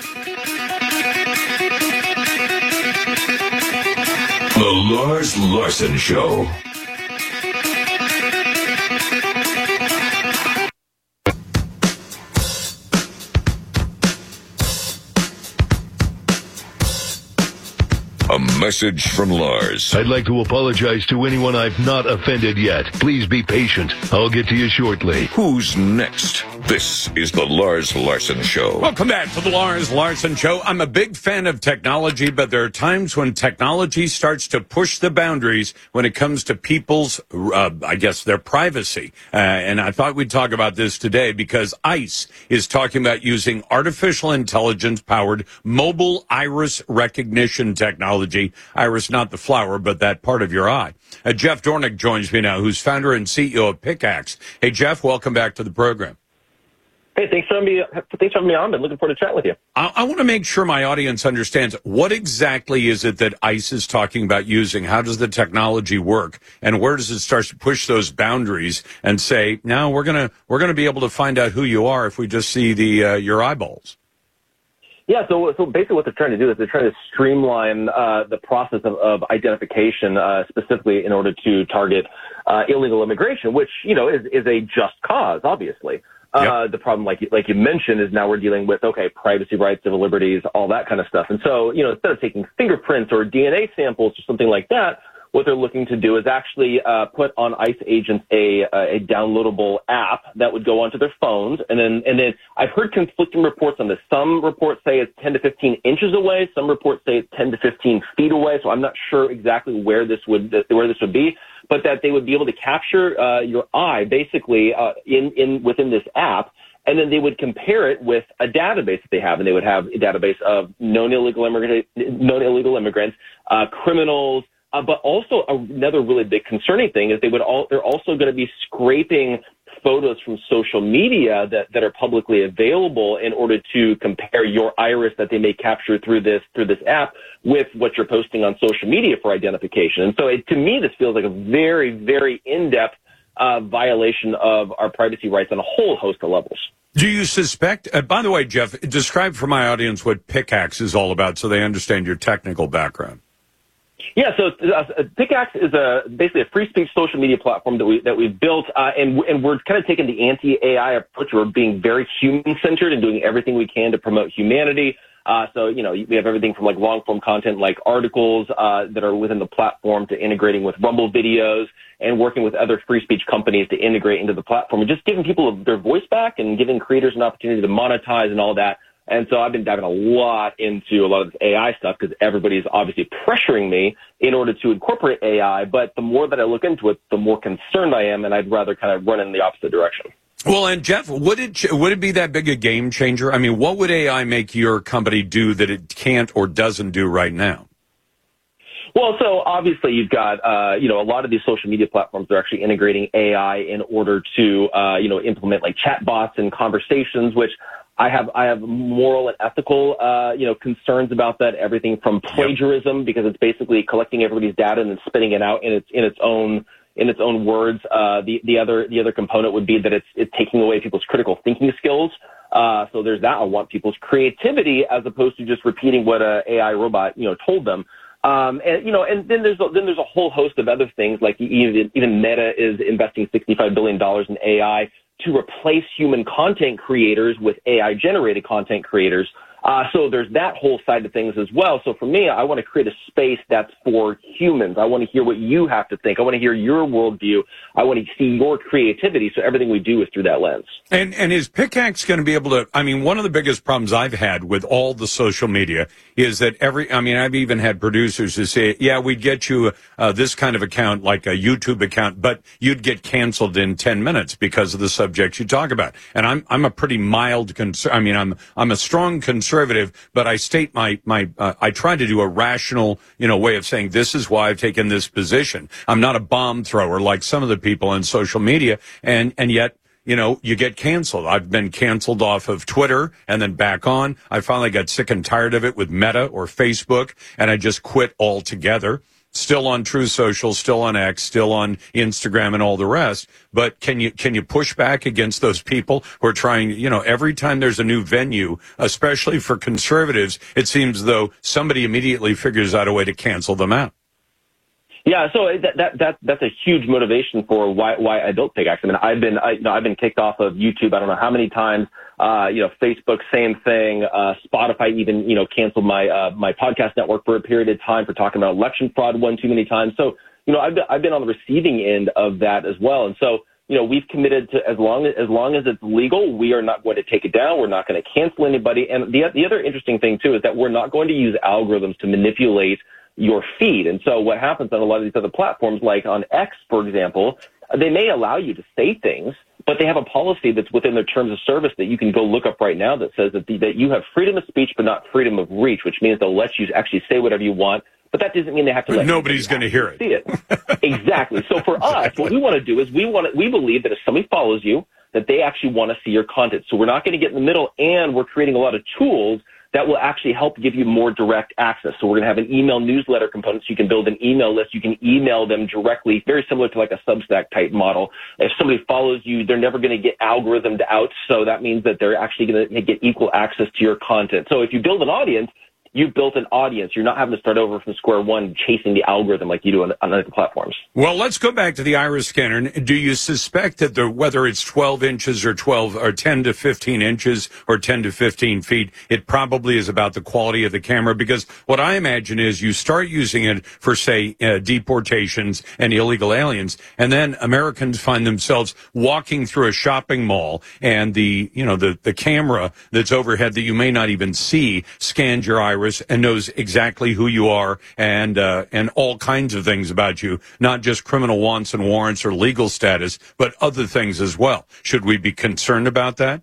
The Lars Larson Show. A message from Lars.
I'd like to apologize to anyone I've not offended yet. Please be patient. I'll get to you shortly.
Who's next? This is the Lars Larson Show.
Welcome back to the Lars Larson Show. I'm a big fan of technology, but there are times when technology starts to push the boundaries when it comes to people's, uh, I guess, their privacy. Uh, and I thought we'd talk about this today because ICE is talking about using artificial intelligence-powered mobile iris recognition technology. Iris, not the flower, but that part of your eye. Uh, Jeff Dornick joins me now, who's founder and C E O of Pickaxe. Hey, Jeff, welcome back to the program.
Hey, thanks for having me, thanks for having me on. Been looking forward to chatting with you.
I, I want to make sure my audience understands what exactly is it that ICE is talking about using? How does the technology work? And where does it start to push those boundaries and say, now we're going to we're going to be able to find out who you are if we just see the uh, your eyeballs?
Yeah, so so basically what they're trying to do is they're trying to streamline uh, the process of, of identification, uh, specifically in order to target uh, illegal immigration, which, you know, is, is a just cause, obviously. Uh, yep. The problem, like, like you mentioned, is now we're dealing with, okay, privacy rights, civil liberties, all that kind of stuff. And so, you know, instead of taking fingerprints or D N A samples or something like that, what they're looking to do is actually uh, put on ICE agents a, a downloadable app that would go onto their phones. And then, and then I've heard conflicting reports on this. Some reports say it's ten to fifteen inches away. Some reports say it's ten to fifteen feet away. So I'm not sure exactly where this would, where this would be, but that they would be able to capture uh, your eye basically uh, in, in, within this app. And then they would compare it with a database that they have, and they would have a database of known illegal immigrants, known illegal immigrants, uh, criminals. Uh, but also another really big concerning thing is they would all, they're also going to be scraping photos from social media that, that are publicly available in order to compare your iris that they may capture through this, through this app with what you're posting on social media for identification. And so it, to me, this feels like a very, very in-depth uh, violation of our privacy rights on a whole host of levels.
Do you suspect, uh, by the way, Jeff, describe for my audience what Pickaxe is all about so they understand your technical background.
Yeah, so uh, Pickaxe is a basically a free speech social media platform that we that we've built, uh, and and we're kind of taking the anti-A I approach. We're being very human-centered and doing everything we can to promote humanity. Uh, so you know, we have everything from like long-form content, like articles uh, that are within the platform, to integrating with Rumble videos and working with other free speech companies to integrate into the platform, and just giving people their voice back and giving creators an opportunity to monetize and all that. And so I've been diving a lot into a lot of this A I stuff because everybody's obviously pressuring me in order to incorporate A I. But the more that I look into it, the more concerned I am, and I'd rather kind of run in the opposite direction.
Well, and Jeff, would it would it be that big a game changer? I mean, what would A I make your company do that it can't or doesn't do right now?
Well, so obviously you've got, uh, you know, a lot of these social media platforms are actually integrating A I in order to, uh, you know, implement like chatbots and conversations, which I have I have moral and ethical, uh, you know, concerns about that. Everything from plagiarism, because it's basically collecting everybody's data and then spitting it out in its in its own in its own words. Uh, the the other the other component would be that it's it's taking away people's critical thinking skills. Uh, so there's that. I want people's creativity as opposed to just repeating what a A I robot, you know, told them. Um, and, you know, and then there's, a, then there's a whole host of other things, like even, even Meta is investing sixty-five billion dollars in A I to replace human content creators with A I-generated content creators. Uh, so there's that whole side of things as well. So for me, I want to create a space that's for humans. I want to hear what you have to think. I want to hear your worldview. I want to see your creativity. So everything we do is through that lens.
And and is Pickaxe going to be able to, I mean, one of the biggest problems I've had with all the social media is that every, I mean, I've even had producers who say, yeah, we'd get you uh, this kind of account, like a YouTube account, but you'd get canceled in ten minutes because of the subjects you talk about. And I'm, I'm a pretty mild, cons- I mean, I'm, I'm a strong conservative, but I state my, my, uh, I try to do a rational, you know, way of saying this is why I've taken this position. I'm not a bomb thrower like some of the people on social media, and, and yet, you know, you get canceled. I've been canceled off of Twitter and then back on. I finally got sick and tired of it with Meta or Facebook, and I just quit altogether. Still on True Social, still on X, still on Instagram and all the rest. But can you, can you push back against those people who are trying, you know, every time there's a new venue, especially for conservatives, it seems though somebody immediately figures out a way to cancel them out.
Yeah, so that that that that's a huge motivation for why why I built Pickaxe. I mean, I've been I, you know, I've been kicked off of YouTube. I don't know how many times. Uh, you know, Facebook, same thing. Uh, Spotify even you know canceled my uh, my podcast network for a period of time for talking about election fraud one too many times. So you know, I've been, I've been on the receiving end of that as well. And so you know, we've committed to as long as as long as it's legal, we are not going to take it down. We're not going to cancel anybody. And the the other interesting thing too is that we're not going to use algorithms to manipulate your feed. And so what happens on a lot of these other platforms, like on X, for example, they may allow you to say things, but they have a policy that's within their terms of service that you can go look up right now that says that, the, that you have freedom of speech but not freedom of reach, which means they'll let you actually say whatever you want. But that doesn't mean they have to let
Nobody's going to hear it.
See it. Exactly. So for us, what we want to do is we want to, we believe that if somebody follows you, that they actually want to see your content. So we're not going to get in the middle, and we're creating a lot of tools that will actually help give you more direct access. So we're going to have an email newsletter component, so you can build an email list. You can email them directly, very similar to like a Substack type model. If somebody follows you, they're never going to get algorithmed out, so that means that they're actually going to get equal access to your content. So if you build an audience, you've built an audience. You're not having to start over from square one chasing the algorithm like you do on, on other platforms.
Well, let's go back to the iris scanner. Do you suspect that the, whether it's twelve inches or twelve or ten to fifteen inches or ten to fifteen feet, it probably is about the quality of the camera? Because what I imagine is you start using it for, say, uh, deportations and illegal aliens, and then Americans find themselves walking through a shopping mall, and the, you know, the, the camera that's overhead that you may not even see scans your iris and knows exactly who you are and uh, and all kinds of things about you, not just criminal wants and warrants or legal status, but other things as well. Should we be concerned about that?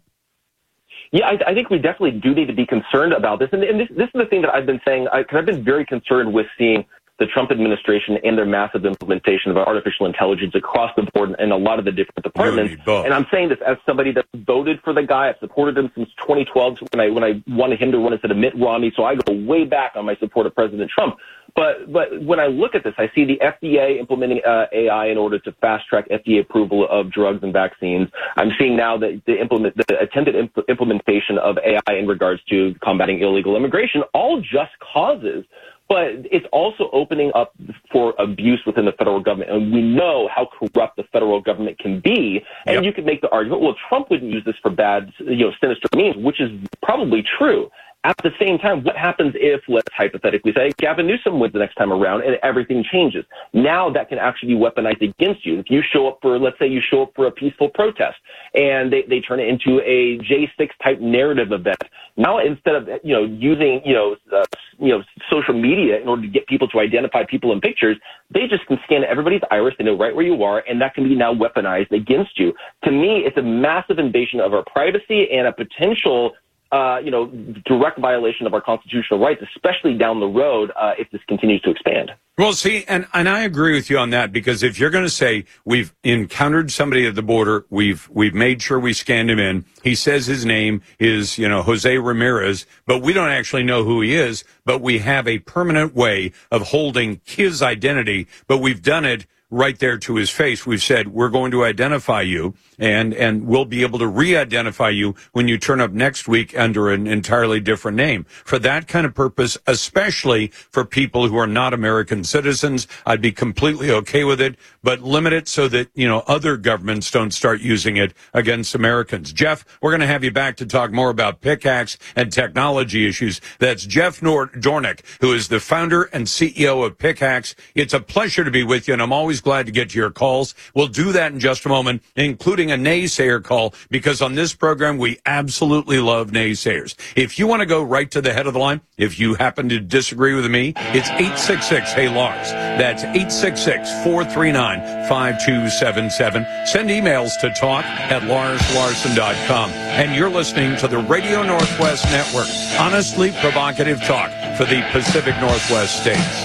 Yeah, I, I think we definitely do need to be concerned about this. And, and this, this is the thing that I've been saying, because I've been very concerned with seeing the Trump administration and their massive implementation of artificial intelligence across the board in a lot of the different departments. And I'm saying this as somebody that voted for the guy. I've supported him since twenty twelve when I when I wanted him to run instead of Mitt Romney. So I go way back on my support of President Trump. But but when I look at this, I see the F D A implementing uh, A I in order to fast track F D A approval of drugs and vaccines. I'm seeing now that the implement the attempted imp- implementation of A I in regards to combating illegal immigration, all just causes. But it's also opening up for abuse within the federal government. And we know how corrupt the federal government can be. And yep. You could make the argument, well, Trump wouldn't use this for bad, you know, sinister means, which is probably true. At the same time, what happens if, let's hypothetically say, Gavin Newsom wins the next time around and everything changes? Now that can actually be weaponized against you. If you show up for, let's say you show up for a peaceful protest and they, they turn it into a J six type narrative event. Now, instead of, you know, using, you know, uh, you know, social media in order to get people to identify people in pictures, they just can scan everybody's iris. They know right where you are, and that can be now weaponized against you. To me, it's a massive invasion of our privacy and a potential Uh, you know, direct violation of our constitutional rights, especially down the road uh, if this continues to expand.
Well, see, and, and I agree with you on that, because if you're going to say we've encountered somebody at the border, we've we've made sure we scanned him in, he says his name is, you know, Jose Ramirez, but we don't actually know who he is, but we have a permanent way of holding his identity, but we've done it right there to his face. We've said, we're going to identify you, and, and we'll be able to re-identify you when you turn up next week under an entirely different name. For that kind of purpose, especially for people who are not American citizens, I'd be completely okay with it, but limit it so that, you know, other governments don't start using it against Americans. Jeff, we're going to have you back to talk more about pickaxe and technology issues. That's Jeff Nor- Dornick, who is the founder and C E O of Pickaxe. It's a pleasure to be with you, and I'm always glad to get to your calls. We'll do that in just a moment, including a naysayer call, because on this program, we absolutely love naysayers. If you want to go right to the head of the line, if you happen to disagree with me, it's eight six six, hey Lars. That's eight six six, four three nine, five two seven seven. Send emails to talk at lars larson dot com. And you're listening to the Radio Northwest Network. Honestly provocative talk for the Pacific Northwest states.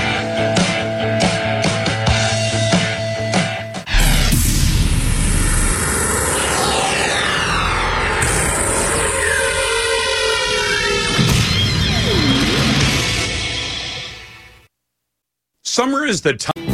Summer is the time.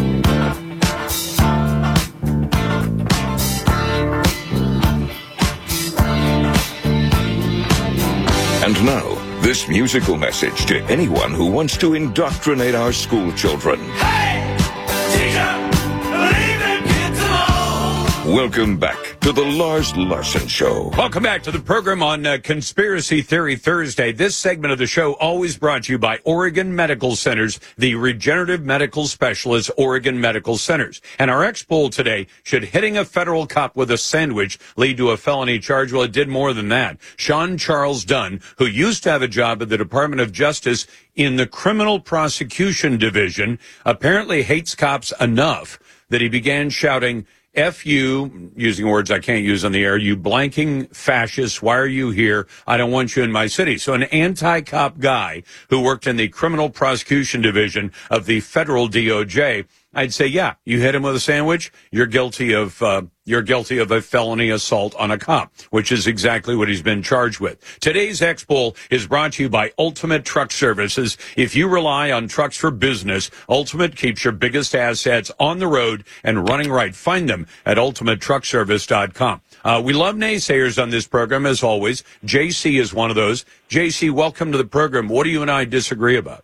And now, this musical message to anyone who wants to indoctrinate our school children.
Hey, teacher, leave them kids alone.
Welcome back to the Lars Larson Show.
Welcome back to the program on uh, Conspiracy Theory Thursday. This segment of the show always brought to you by Oregon Medical Centers, the regenerative medical specialist Oregon Medical Centers. And our X-Poll today, should hitting a federal cop with a sandwich lead to a felony charge? Well, it did more than that. Sean Charles Dunn, who used to have a job at the Department of Justice in the Criminal Prosecution Division, apparently hates cops enough that he began shouting, F you, using words I can't use on the air, you blanking fascists, why are you here? I don't want you in my city. So an anti-cop guy who worked in the Criminal Prosecution Division of the federal D O J I'd say, yeah, you hit him with a sandwich, you're guilty of uh, you're guilty of a felony assault on a cop, which is exactly what he's been charged with. Today's X-Poll is brought to you by Ultimate Truck Services. If you rely on trucks for business, Ultimate keeps your biggest assets on the road and running right. Find them at ultimate truck service dot com. Uh, we love naysayers on this program, as always. J C is one of those. J C, welcome to the program. What do you and I disagree about?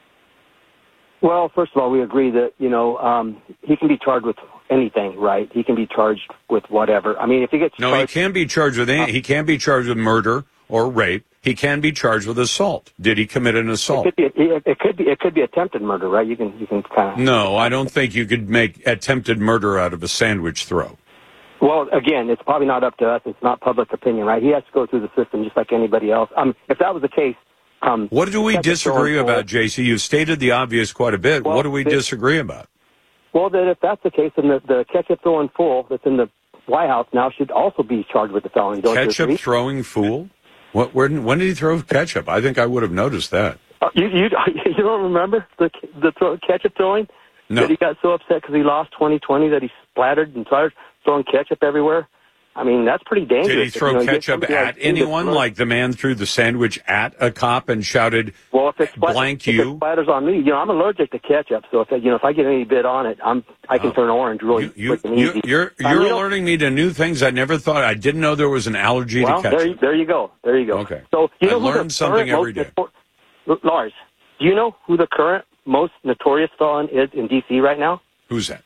Well, first of all, we agree that, you know, um, he can be charged with anything, right? He can be charged with whatever. I mean, if he gets
No,
charged,
he can be charged with any, he can be charged with murder or rape. He can be charged with assault. Did he commit an assault?
It could be, it, it could be, it could be attempted murder, right? You can, you can kind of.
No, I don't think you could make attempted murder out of a sandwich throw.
Well, again, it's probably not up to us. It's not public opinion, right? He has to go through the system just like anybody else. Um, if that was the case, um,
what do we disagree about, J C? You've stated the obvious quite a bit.
Well,
what do we
it,
disagree about?
Well, that if that's the case, then the, the ketchup throwing fool that's in the White House now should also be charged with the felony. Don't
Ketchup
you
throwing fool? What? Where, when did he throw ketchup? I think I would have noticed that.
Uh, you, you you don't remember the the throw, ketchup throwing?
No.
That he got so upset because he lost twenty twenty that he splattered and started throwing ketchup everywhere. I mean, that's pretty dangerous.
Did he throw
you know,
ketchup at anyone, like the man threw the sandwich at a cop and shouted,
well, if it splat-
blank
if
you?
it splatters on me, you know, I'm allergic to ketchup, so if you know if I get any bit on it, I'm I can
Oh.
turn orange really
You,
quick and
you,
easy.
you're
Um,
you're
you know-
alerting me to new things I never thought. I didn't know there was an allergy
well,
to ketchup.
there, you- there you go. There you go.
Okay.
So you
I
know who
learned
the
something
current
every
most
day.
notor- Lars, do you know who the current most notorious felon is in D C right now?
Who's that?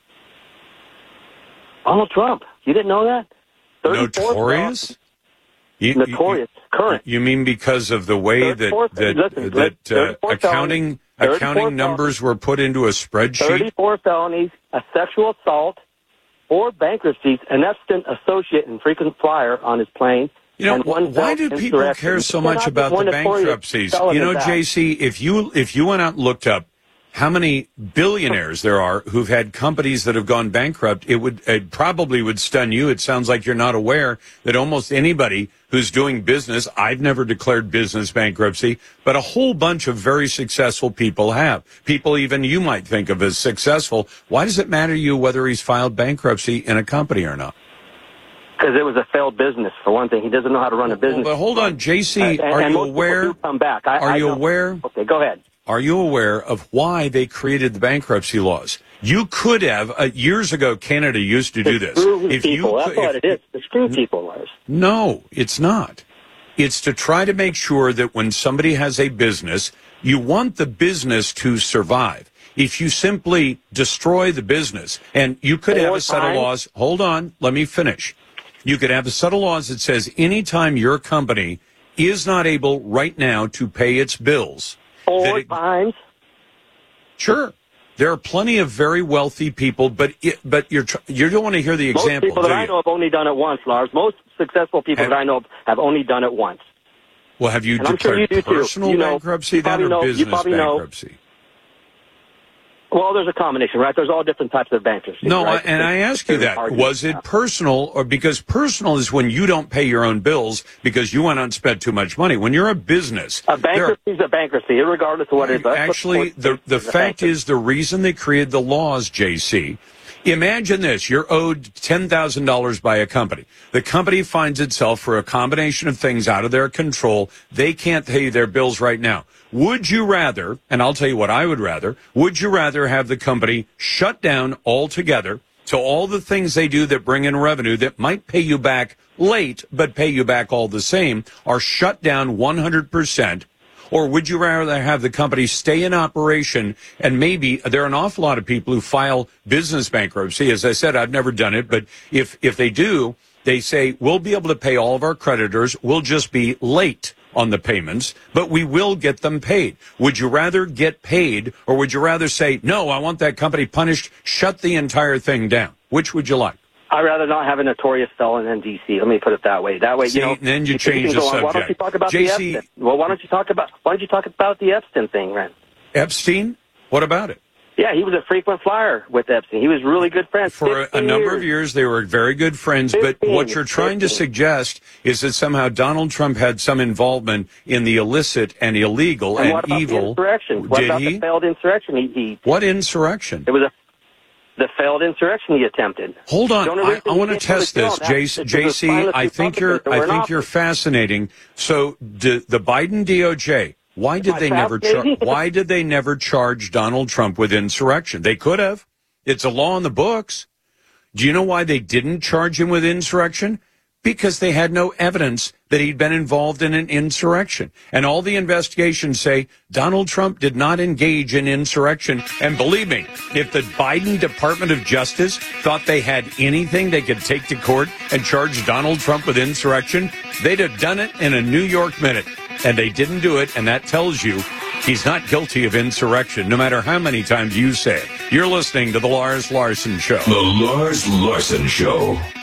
Donald Trump. You didn't know that? thirty-four
Notorious? You,
Notorious.
You,
current.
You mean because of the way that
thirty-four
that
listen,
that uh,
thirty-four
accounting
felonies,
accounting
thirty-four
numbers were put into a spreadsheet?
thirty-four felonies, a sexual assault, four bankruptcies, an Epstein associate and frequent flyer on his plane.
You know,
and one
why do
failed
people
insurrection.
care so
You cannot
much
be
about
more
the
notorious
bankruptcies?
felon
You know,
than that.
J C, if you if you went out and looked up how many billionaires there are who've had companies that have gone bankrupt, it would it probably would stun you. It sounds like you're not aware that almost anybody who's doing business, I've never declared business bankruptcy, but a whole bunch of very successful people have. People even you might think of as successful. Why does it matter to you whether he's filed bankruptcy in a company or not?
Because it was a failed business, for one thing. He doesn't know how to run a business.
Well, but hold on, J C,
And-
are
and
you
most people
aware?
do come back. I,
Are
I
you
know.
aware?
Okay, go ahead.
Are you aware of why they created the bankruptcy laws? You could have, uh, years ago, Canada used to do this.
Screw
If
people.
you
That's
could-
what
if-
it is. To screw people, Lars.
No, it's not. It's to try to make sure that when somebody has a business, you want the business to survive. If you simply destroy the business, and you could have
Four
a set of
times?
laws, hold on, let me finish. You could have a set of laws that says anytime your company is not able right now to pay its bills,
Four times?
Sure. There are plenty of very wealthy people, but it, but you're tr- you don't want to hear the
Most
example,
people
do
that I
you?
know have only done it once, Lars. Most successful people
Have-
that I know have only done it once.
Well, have you
And I'm sure
declared
you do, too.
personal
You know,
bankruptcy
you
then,
probably
or
know- you
business
probably know-
bankruptcy?
Well, there's a combination, right? There's all different types of bankruptcy.
No,
right?
I, and I ask you that. Was it personal, or because personal is when you don't pay your own bills because you went out and spent too much money. When you're a business,
A
there are-
bankruptcy is a bankruptcy, regardless of what it is. That's what
Actually,
court
the
says
the
is a
fact is the reason they created the laws, J C. Imagine this. You're owed ten thousand dollars by a company. The company finds itself, for a combination of things out of their control, they can't pay their bills right now. Would you rather, and I'll tell you what I would rather, would you rather have the company shut down altogether, so all the things they do that bring in revenue that might pay you back late but pay you back all the same are shut down one hundred percent? Or would you rather have the company stay in operation, and maybe there are an awful lot of people who file business bankruptcy. As I said, I've never done it, but if, if they do, they say, we'll be able to pay all of our creditors. We'll just be late on the payments, but we will get them paid. Would you rather get paid, or would you rather say, no, I want that company punished, shut the entire thing down? Which would you like?
I'd rather not have a notorious felon in D C. Let me put it that way. That way,
See,
you know.
then you
can
change the
go on. Why don't you
subject.
talk about
J
the
C
Epstein? Well, why don't you talk about why don't you talk about the Epstein thing, Ren?
Epstein? What about it?
Yeah, he was a frequent flyer with Epstein. He was really good friends
For a, a number of years, they were very good friends, but what you're trying to suggest is that somehow Donald Trump had some involvement in the illicit and illegal
And
and
what about the
evil.
insurrection? What
Did
about
he?
the failed insurrection? He, he
What insurrection?
it was a the failed insurrection he attempted.
Hold on,
The only
I,
reason
I
he
want to
didn't go
test
jail,
this,
that's
J-
because of
J C.
spineless
I think you're,
Republicans that were
I
in
think you're
office.
fascinating. So, d- the Biden D O J, why did
I
they never? Char-
fascinating?
why did they never charge Donald Trump with insurrection? They could have. It's a law in the books. Do you know why they didn't charge him with insurrection? Because they had no evidence that he'd been involved in an insurrection. And all the investigations say Donald Trump did not engage in insurrection. And believe me, if the Biden Department of Justice thought they had anything they could take to court and charge Donald Trump with insurrection, they'd have done it in a New York minute. And they didn't do it, and that tells you he's not guilty of insurrection, no matter how many times you say it. You're listening to The Lars Larson Show.
The Lars Larson Show.